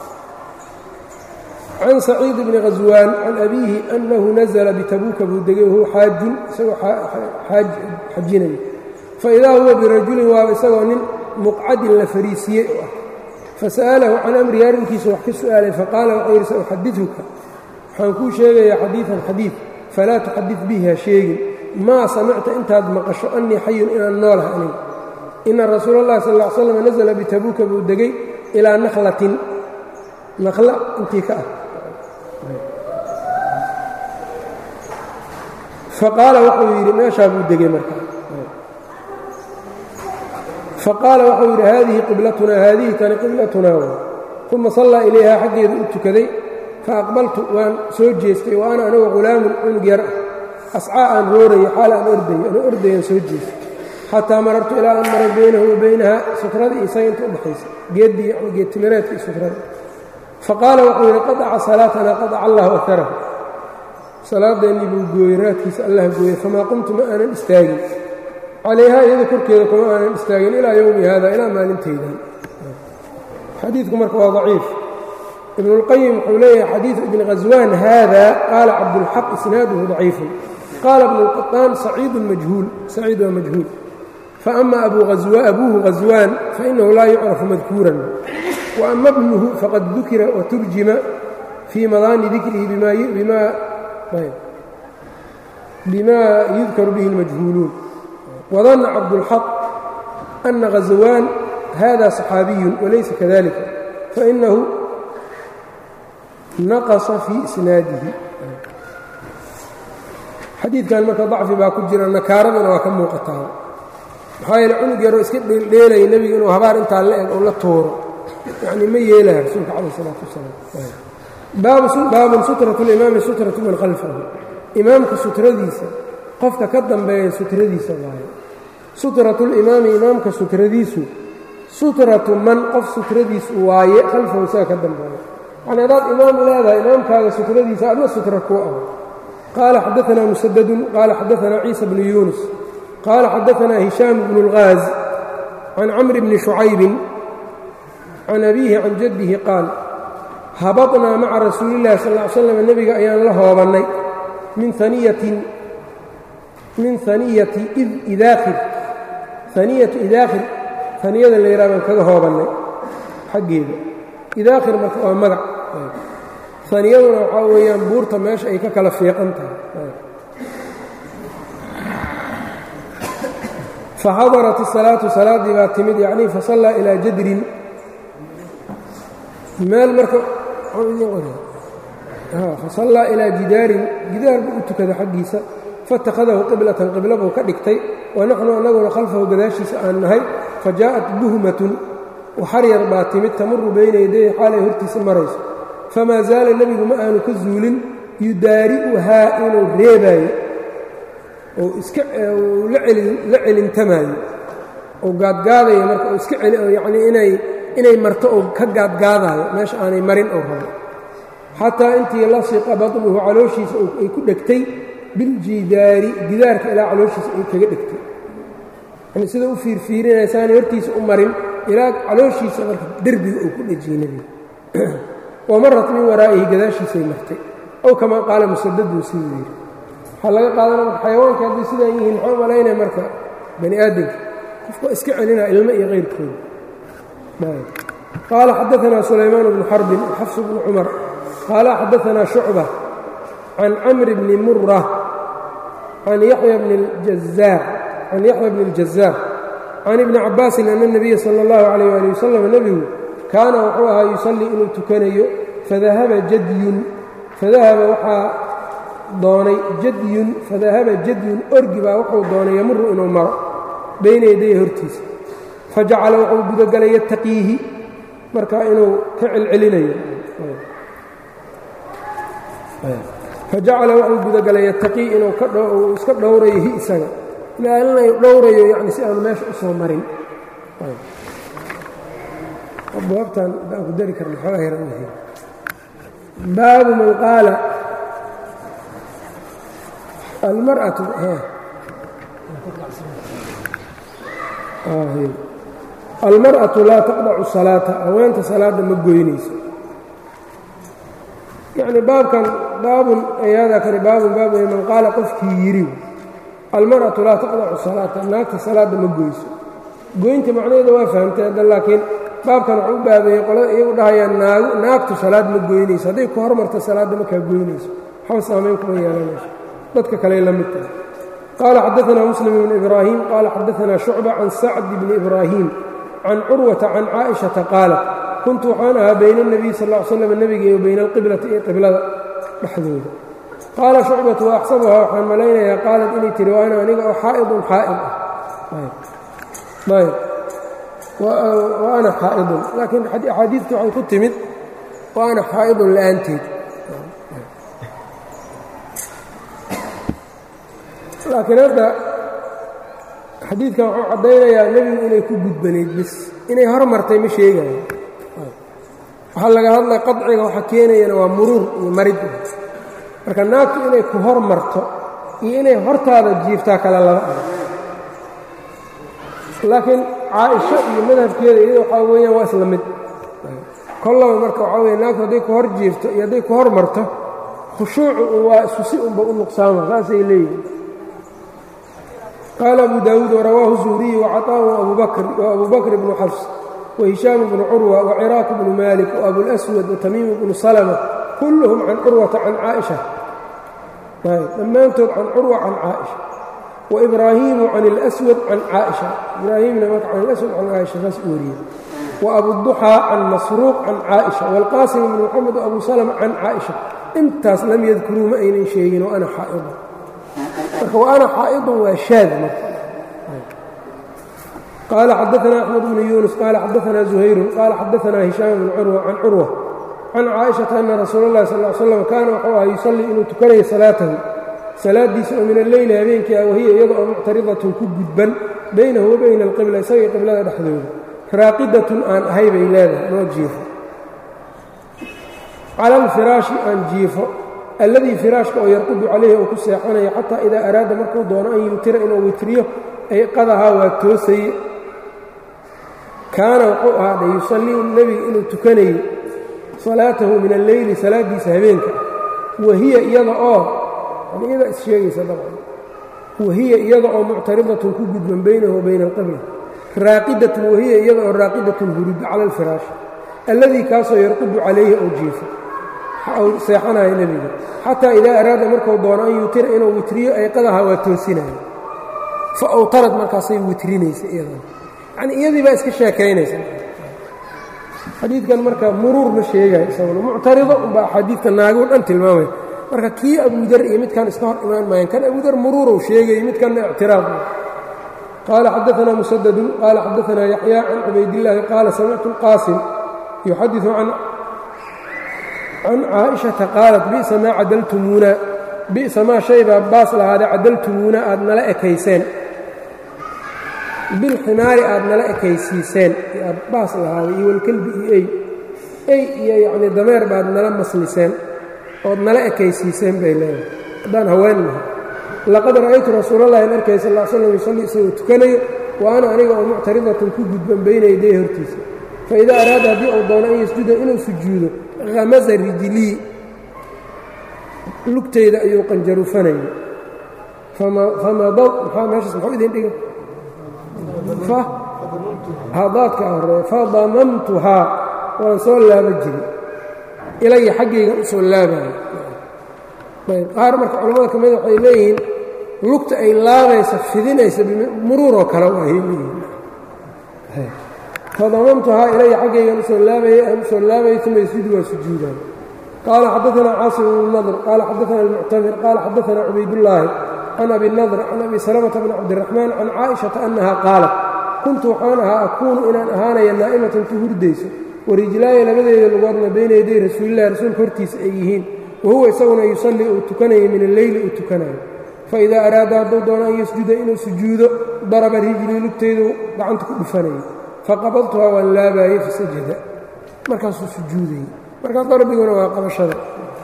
عن سعيد بن غزوان عن أبيه أنه نزل بتبوك buu degay وهو xاaج isagoo xajinaya فإذا huوa برaجuل waaba isagoo nin مqcadin la fariisiyey oo ah فسأله can أمri arrinkiisa wax ka su'aalay faqاala wxuu yidhi سأxadiثuka waxaan kuu sheegayaa xadiiثan xadiiث falaa تxadiث bihi ha sheegin maa samicta intaad maqasho أnii xayun inaan noolaha aniga ina rasuul الlahi sal اه ly slam nasla bitabuuka buu degay ilىa nakhlatin nakla intii ka ah faqaala wuxuu yidhi meeshaa buu degay marka faqaala wuxuu yidhi haadihi qiblatunaa haadihi tani qiblatunaa way uma sallaa ilayhaa xaggeeda u tukaday faaqbaltu waan soo jeestay wa ana anigu ghulaamun cunug yar ah ascaa aan roorayo xaal aan ordayo ana ordayaan soo jeestay xataa marartu ilaa an maray baynahu wa baynaha sutrada iyo isaga inta u dhexaysa geeddii yani geedtimireedka iyo sutrada faqaala wuxuu yidhi qadaca salaatanaa qadaca allahu aharahu salaadeennii buu gooyey raadkiisa allah gooyey famaa qumtu ma aanan istaagin calayhaa iyada korkeeda kuma aanan istaagin ilaa yowmi haada ilaa maalintaydan xadiidku marka waa daciif ibn اlqayim wuxuu leeyahay xadiiثu ibn غaswaan hada qaala cabdulxaq isnaaduhu daciifun qaala ibn اlqaطaan saciidu majhuul saciid waa majhuul faama abuuhu غaswaan fainahu laa yucrafu madkuuran waama bnuhu faqad dukira waturjima fii madaani dikrihi bima yudkaru bihi اlmajhuuluun wadanna cabdulxaq ana غaswaan hada صaxaabiyu walaysa kadalika fainahu naqasa fii isnaadihi. xadiidkan marka dacfi baa ku jira, nakaaradana waa ka muuqataa. maxaa yeele cunug yaroo iska dheeldheelaya nebiga inuu habaar intaa la eg oo la tuuro yacnii ma yeelaya rasuulka calayh isalaatu wasalaam. baabun sutratu limaami sutratu man khalfahu. imaamka sutradiisa qofka ka dambeeya sutradiisa waaye. sutratulimaami imaamka sutradiisu sutratu man qof sutradiisu waaye khalfahu isaga ka dambeeya. yacni haddaad imaam leedahay imaamkaaga sutradiisa adna sutra kuu ah. qaala xadaanaa musadadun qaala xadaanaa ciisa bnu yuunus qaala xadaanaa hishaam bnu اlghaaz can camri bni shucaybin can abiihi can jaddihi qaal habadnaa maca rasuuli illahi sal ly slam nebiga ayaan la hoobannay min haniyati idaakhir haniyatu idaakhir haniyada la yidhaha baan kaga hoobannay xaggeeda. idaakhir marka waa magac, haniyaduna waxaa weeyaan buurta meesha ay ka kala fiiqan tahay. faxadarat الsalaatu salaaddii baa timid yacnii fasallaa ilaa jadrin meel marka fasallaa ilaa jidaarin jidaar buu u tukada xaggiisa fatakhadahu qiblatan qibla buu ka dhigtay wa naxnu annaguna khalfahu gadaashiisa aan nahay fajaءat buhmatun waxar yar baa timid tamuru bayna yadayhi xaalay hortiisa marayso famaa zaala nebigu ma aanu ka zuulin yudaari'uhaa inuu reebaayo oo la celintamaayo oo gaadgaadayo marka oo iska yacnii inay marto oo ka gaadgaadaayo meesha aanay marin oo rabo xataa intii lasiqa badnuhu calooshiisa ay ku dhegtay biljidaari gidaarka ilaa calooshiisa ay kaga dhegtay yani sida u fiirfiirinaysaanay hortiisa u marin ilaa calooshiisa marka derbiga uu ku dhejiyey nebiga wamarat min waraa'ihi gadaashiisay martay ow kamaa qaala musadadun siduu yidhi. waxaa laga qaadanaya marka xayawaanka hadday sidaan yihiin maxaa malaynaya marka bani aadamka qofka iska celinaa ilmo iyo qayrkooda. qaala xadaanaa sulaymaan bnu xarbin xafs bnu cumar qaala xadaanaa shucba can camri bni mura can yaxya bni اljazaar can ibni cabaasin ana الnabiya salى اllahu عalayh ali wasalam nebigu kaana wuxuu ahaa yusallii inuu tukanayo fadahaba jadyun orgi baa wuxuu doonay yamuru inuu maro bayna yadayhi hortiisa fajacala wuxuu gudagalay yattaqiihi markaa inuu ka celcelinayo fajacala wuxuu gudagalay yattaqii inuu iska dhowrayo hi isaga ilaalinayo dhowrayo yani si aanu meesha u soo marin. abwaabtan haddaan ku dari karna xoogaa yaran yahay. baabu man qaala almar'atu laa taqdacu salaata haweenta salaadda ma goynayso. yacni baabkan baabun ayadaa kani baabun baab wey man qaala qofkii yidhi almar'atu laa taqdacu salaata naagta salaadda ma goyso. goynta macnaheeda waa fahamtay hadda laakiin baabkan waxuu u baabeeyey qolada iyagu dhahayaan naagtu salaad ma goynayso hadday ku hormarto salaadda markaa goynayso waxba saamayn kuma yeelanayso dadka kale la mid tahay. qaala xadaanaa muslim bnu ibraahim qaala xadaanaa shucba can sacdi bni ibraahim can curwata can caaishata qaalat kuntu waxaan ahaa bayna اnebiy sal ll ly slam nebiga iyo bayna alqiblati iyo qiblada dhexdooda. qaala shucbatu wa axsabuhaa waxaan malaynayaa qaalat inay tihi wa ana aniga oo xaa'idun xaa'id ah wa ana xaa'idun laakiin axaadiidta waxay ku timid wa ana xaa'idun la'aanteed. laakiin hadda xadiidkan wuxuu caddaynayaa nebigu inay ku gudbanayd bis inay hormartay ma sheegayo. waxaa laga hadlaya qadciga waxa keenayana waa muruur iyo marid. marka naagtu inay ku hormarto iyo inay hortaada jiiftaa kale laba arag. laakiin caaisho iyo madhabkeeda iyada waxaa weeyaan waa isla mid. kollaba marka waxaa weya naagtu hadday ku hor jiifto iyo hadday ku hormarto khushuucu waa isku si unba u nuqsaama saasay leeyihin. qaala abu daawuud warawaahu zuhriyi wacaطaahu abu bakr bnu xafs wahishaam bnu curwa waciraaq bnu malik waabulswad watamiim bnu salma kulluhum can curwata can caaisha dhammaantood can curwa can caaisha waibraahiimu can اlswad can caaisha ibraahimna marka can اlswad can caaisha saas u wariyey وأbu الضحى can masruuq can caaئiشha والqاsim بn mxamed وabu slm can caaئiشha intaas lam yadkuruu ma aynan sheegin وأna xaaئض marka وأna xaaئض waa shaad qال xadaثna أحمد بن يuنس qال xadaثna زhayr qال xadaثna هiشhاm بن curوة can curوة can caaئiشhaةa أna rasuul الlahi صلى اه عل sلم kaana wxuu aha yuصلii inuu tukanayo salaatahu salaadiisa oo min alleyli habeenkii ah wahiya iyada oo muctaridatun ku gudban baynahu wa bayna alqibla isagii qiblada dhexdooda raaqidatun aan ahay bay leedahay noo jiifo cala alfiraashi aan jiifo alladii firaashka oo yarqudu calayhi uu ku seexanayo xataa idaa araada markuu doono an yutira inuu witriyo ayqadahaa waa toosaye kaana wuxuu ahaadha yusallii nebiga inuu tukanayo salaatahu min alleyli salaadiisa habeenka wahiya iyada oo iyada issheegaysa dabcan wahiya iyada oo muctaridatun ku gudban baynahu wa bayna alqibla raaqidatun wahiya iyada oo raaqidatun hurudda cala alfiraash alladii kaasoo yarqudu calayhi ou jiifo uu seexanayo nebiga xataa idaa araada markuu doono an yutira inuu witriyo ayqadaha waa toosinayo fa awtarad markaasay witrinaysa iyadan yacnii iyadii baa iska sheekaynaysa xadiidkan marka muruur ma sheegayo isaguna muctarido unbaa axaadiidka naaguu dhan tilmaamaya marka kii abudar iyo midkan iska hor imaan maayeen kan abudar muruurow sheegayay midkanna ictiraad qaala xadaثna musadadun qaala xadaثna yaxya can cubaydillaahi qaala samictu اlqaasim yuxadiثu can caaئiشhaةa qaalat bi'sa maa cadaltumuuna bi'sa maa shay baa baas lahaadee cadaltumuuna aad nala ekayseen bilximaari aad nala ekaysiiseen aad baas lahaaday iyo walkelbi iyo ey iyo yacnii dameer baad nala masliseen ood nala ekaysiiseen bay leedahay haddaan haween nahay laqad ra'aytu rasuulallahi arkay sal ll slam yusallii isagoo tukanayo wa ana aniga oo muctaridatun ku gudban bayna yaday hortiisa fa idaa araada haddii uu doono an yasjuda inuu sujuudo hamasa rijlii lugtayda ayuu qanjarufanayay famadad maxaa meeshaas muxuu idin dhiga daadka horeeya fadamamtuhaa waan soo laaba jiray ilaya xaggaygan u soo laabayo ayb qaar marka culamada ka mida waxay leeyihiin lugta ay laabaysa fidinaysa muruuroo kale waa leeyihiin fadamamtuhaa ilaya xaggaygan usoo laabayay uma yasjudu waa sujuudan qaala xadaثna caasim bnu nadr qaala xadaثna almuctamir qaala xadaثna cubaydullaahi can abi nadr can abi salamata bni cabdiraxmaan can caaئiشhaةa annaha qaalat kuntu waxaan ahaa akuunu inaan ahaanaya naa'imatan ku hurdayso warijlaaya labadeeda lugoodna bayna yaday rasuulillahi rasuulka hortiisa ay yihiin wahuwa isaguna yusallii uu tukanayo min alleyli uu tukanayo faidaa araada hadduu doono an yasjuda inuu sujuudo daraba rijlii lugtaydu gacanta ku dhufanayay faqabadtuhaa waan laabaayey fasajada markaasuu sujuudayey marka darbiguna waa qabashada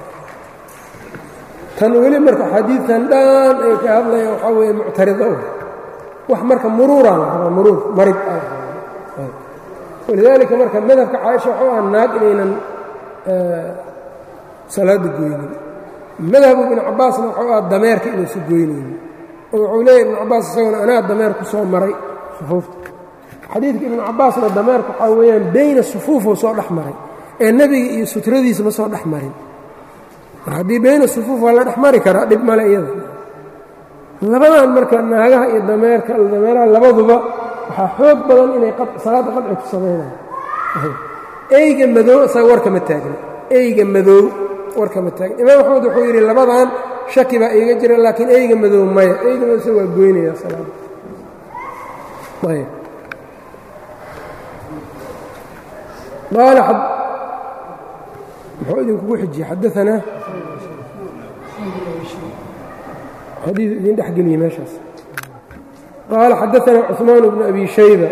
tan weli marka xadiidkan dhan ay ka hadlayaan waxaa weeye muctarida wax marka muruuraa la rabaa muruur marid walidaalika marka madhabka caaisha waxuu aha naag inaynan salaada goynin madhabu ibnu cabbaasna waxuu aha dameerka inaysa goynaynin oo wuxuu leeyahy ibnu cabbaas isaguna anaa dameer ku soo maray sufuufta xadiidka ibnu cabbaasna dameerka waxaa weeyaan bayna sufuufuu soo dhex maray ee nebiga iyo sutradiisa ma soo dhex marin mar haddii bayna sufuuf waa la dhex mari karaa dhib male iyada labadan marka naagaha iyo dameeraha labaduba waxaa xoog badan inay salaadda qadci ku samaynayo eyga madow isaga warkama taagna eyga madow warkama taagna imaam axmed wuxuu yidhi labadan shaki baa iiga jira laakiin eyga madow maya eyga madow isaga waa goynaya salaadda ayb qaala muxuu idinkugu xijiyey xadaanaa xadiiu idin dhex geliyey meeshaas qaala xadaanaa cuثmaan bnu abi shayba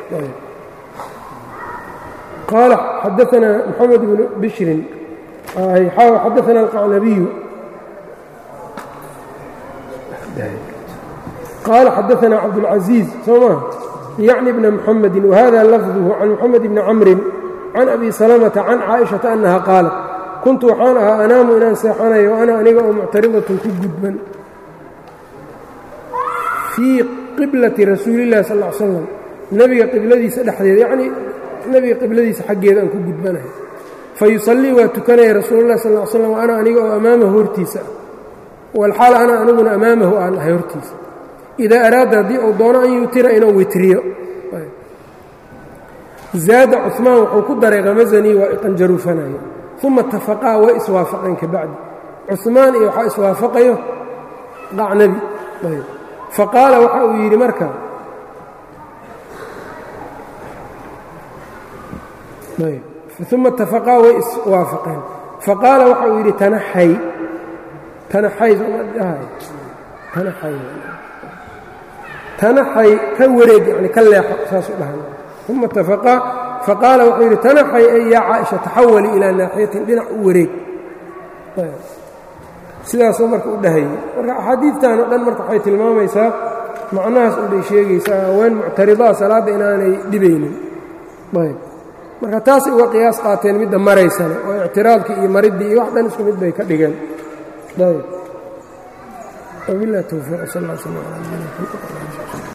qaala xadaanaa moxamed bnu bishrin xadaanaa alqacnabiyu qaala xadaanaa cabdاlcaزiiz soo maa yacni bna muxamedi wahada lafduhu can moxamed bni camrin can abi salamata can caaئiشhaةa annaha qaalat kuntu waxaan ahaa anaamu inaan seexanayo ana aniga oo muctaridatun ku gudban fii qiblati rasuulillahi sal ll slam nebiga qibladiisa dhexdeeda yacnii nebiga qibladiisa xaggeeda aan ku gudbanahay fayusallii waa tukanaya rasuulullahi sal l slam ana aniga oo amaamahu hortiisa ah walxaal ana aniguna amaamahu aan ahay hortiisa idaa araada haddii uu doono an yutira inuu witriyo zaada cuثmaan wuxuu ku daray hamazanii waa iqanjaruufanaya uma itafaqaa way iswaafaqeen ka bacdi cuثmaan iyo waxaa iswaafaqayo qacnabi faqaala waxa uu yidhi marka uma itafaqaa way iswaafaqeen faqaala waxa uu yidhi tanaxay ka wareeg yani ka leexo saasuu dhahay uma itafaqaa faqaala wuxuu yidhi tanaxay ay yaa caaisha taxawali ilaa naaxiyatin dhinac u wareeg sidaasuu marka u dhahayey marka axaadiidtan o dhan marka waxay tilmaamaysaa macnahaas unbay sheegaysaa haween muctaridaa salaadda inaanay dhibaynin ayb marka taasay uga qiyaas qaateen midda maraysana oo ictiraadkii iyo mariddii iyo wax dhan isku mid bay ka dhigeen ayb wabillahi towfiiq sal lla slam ala nabiyina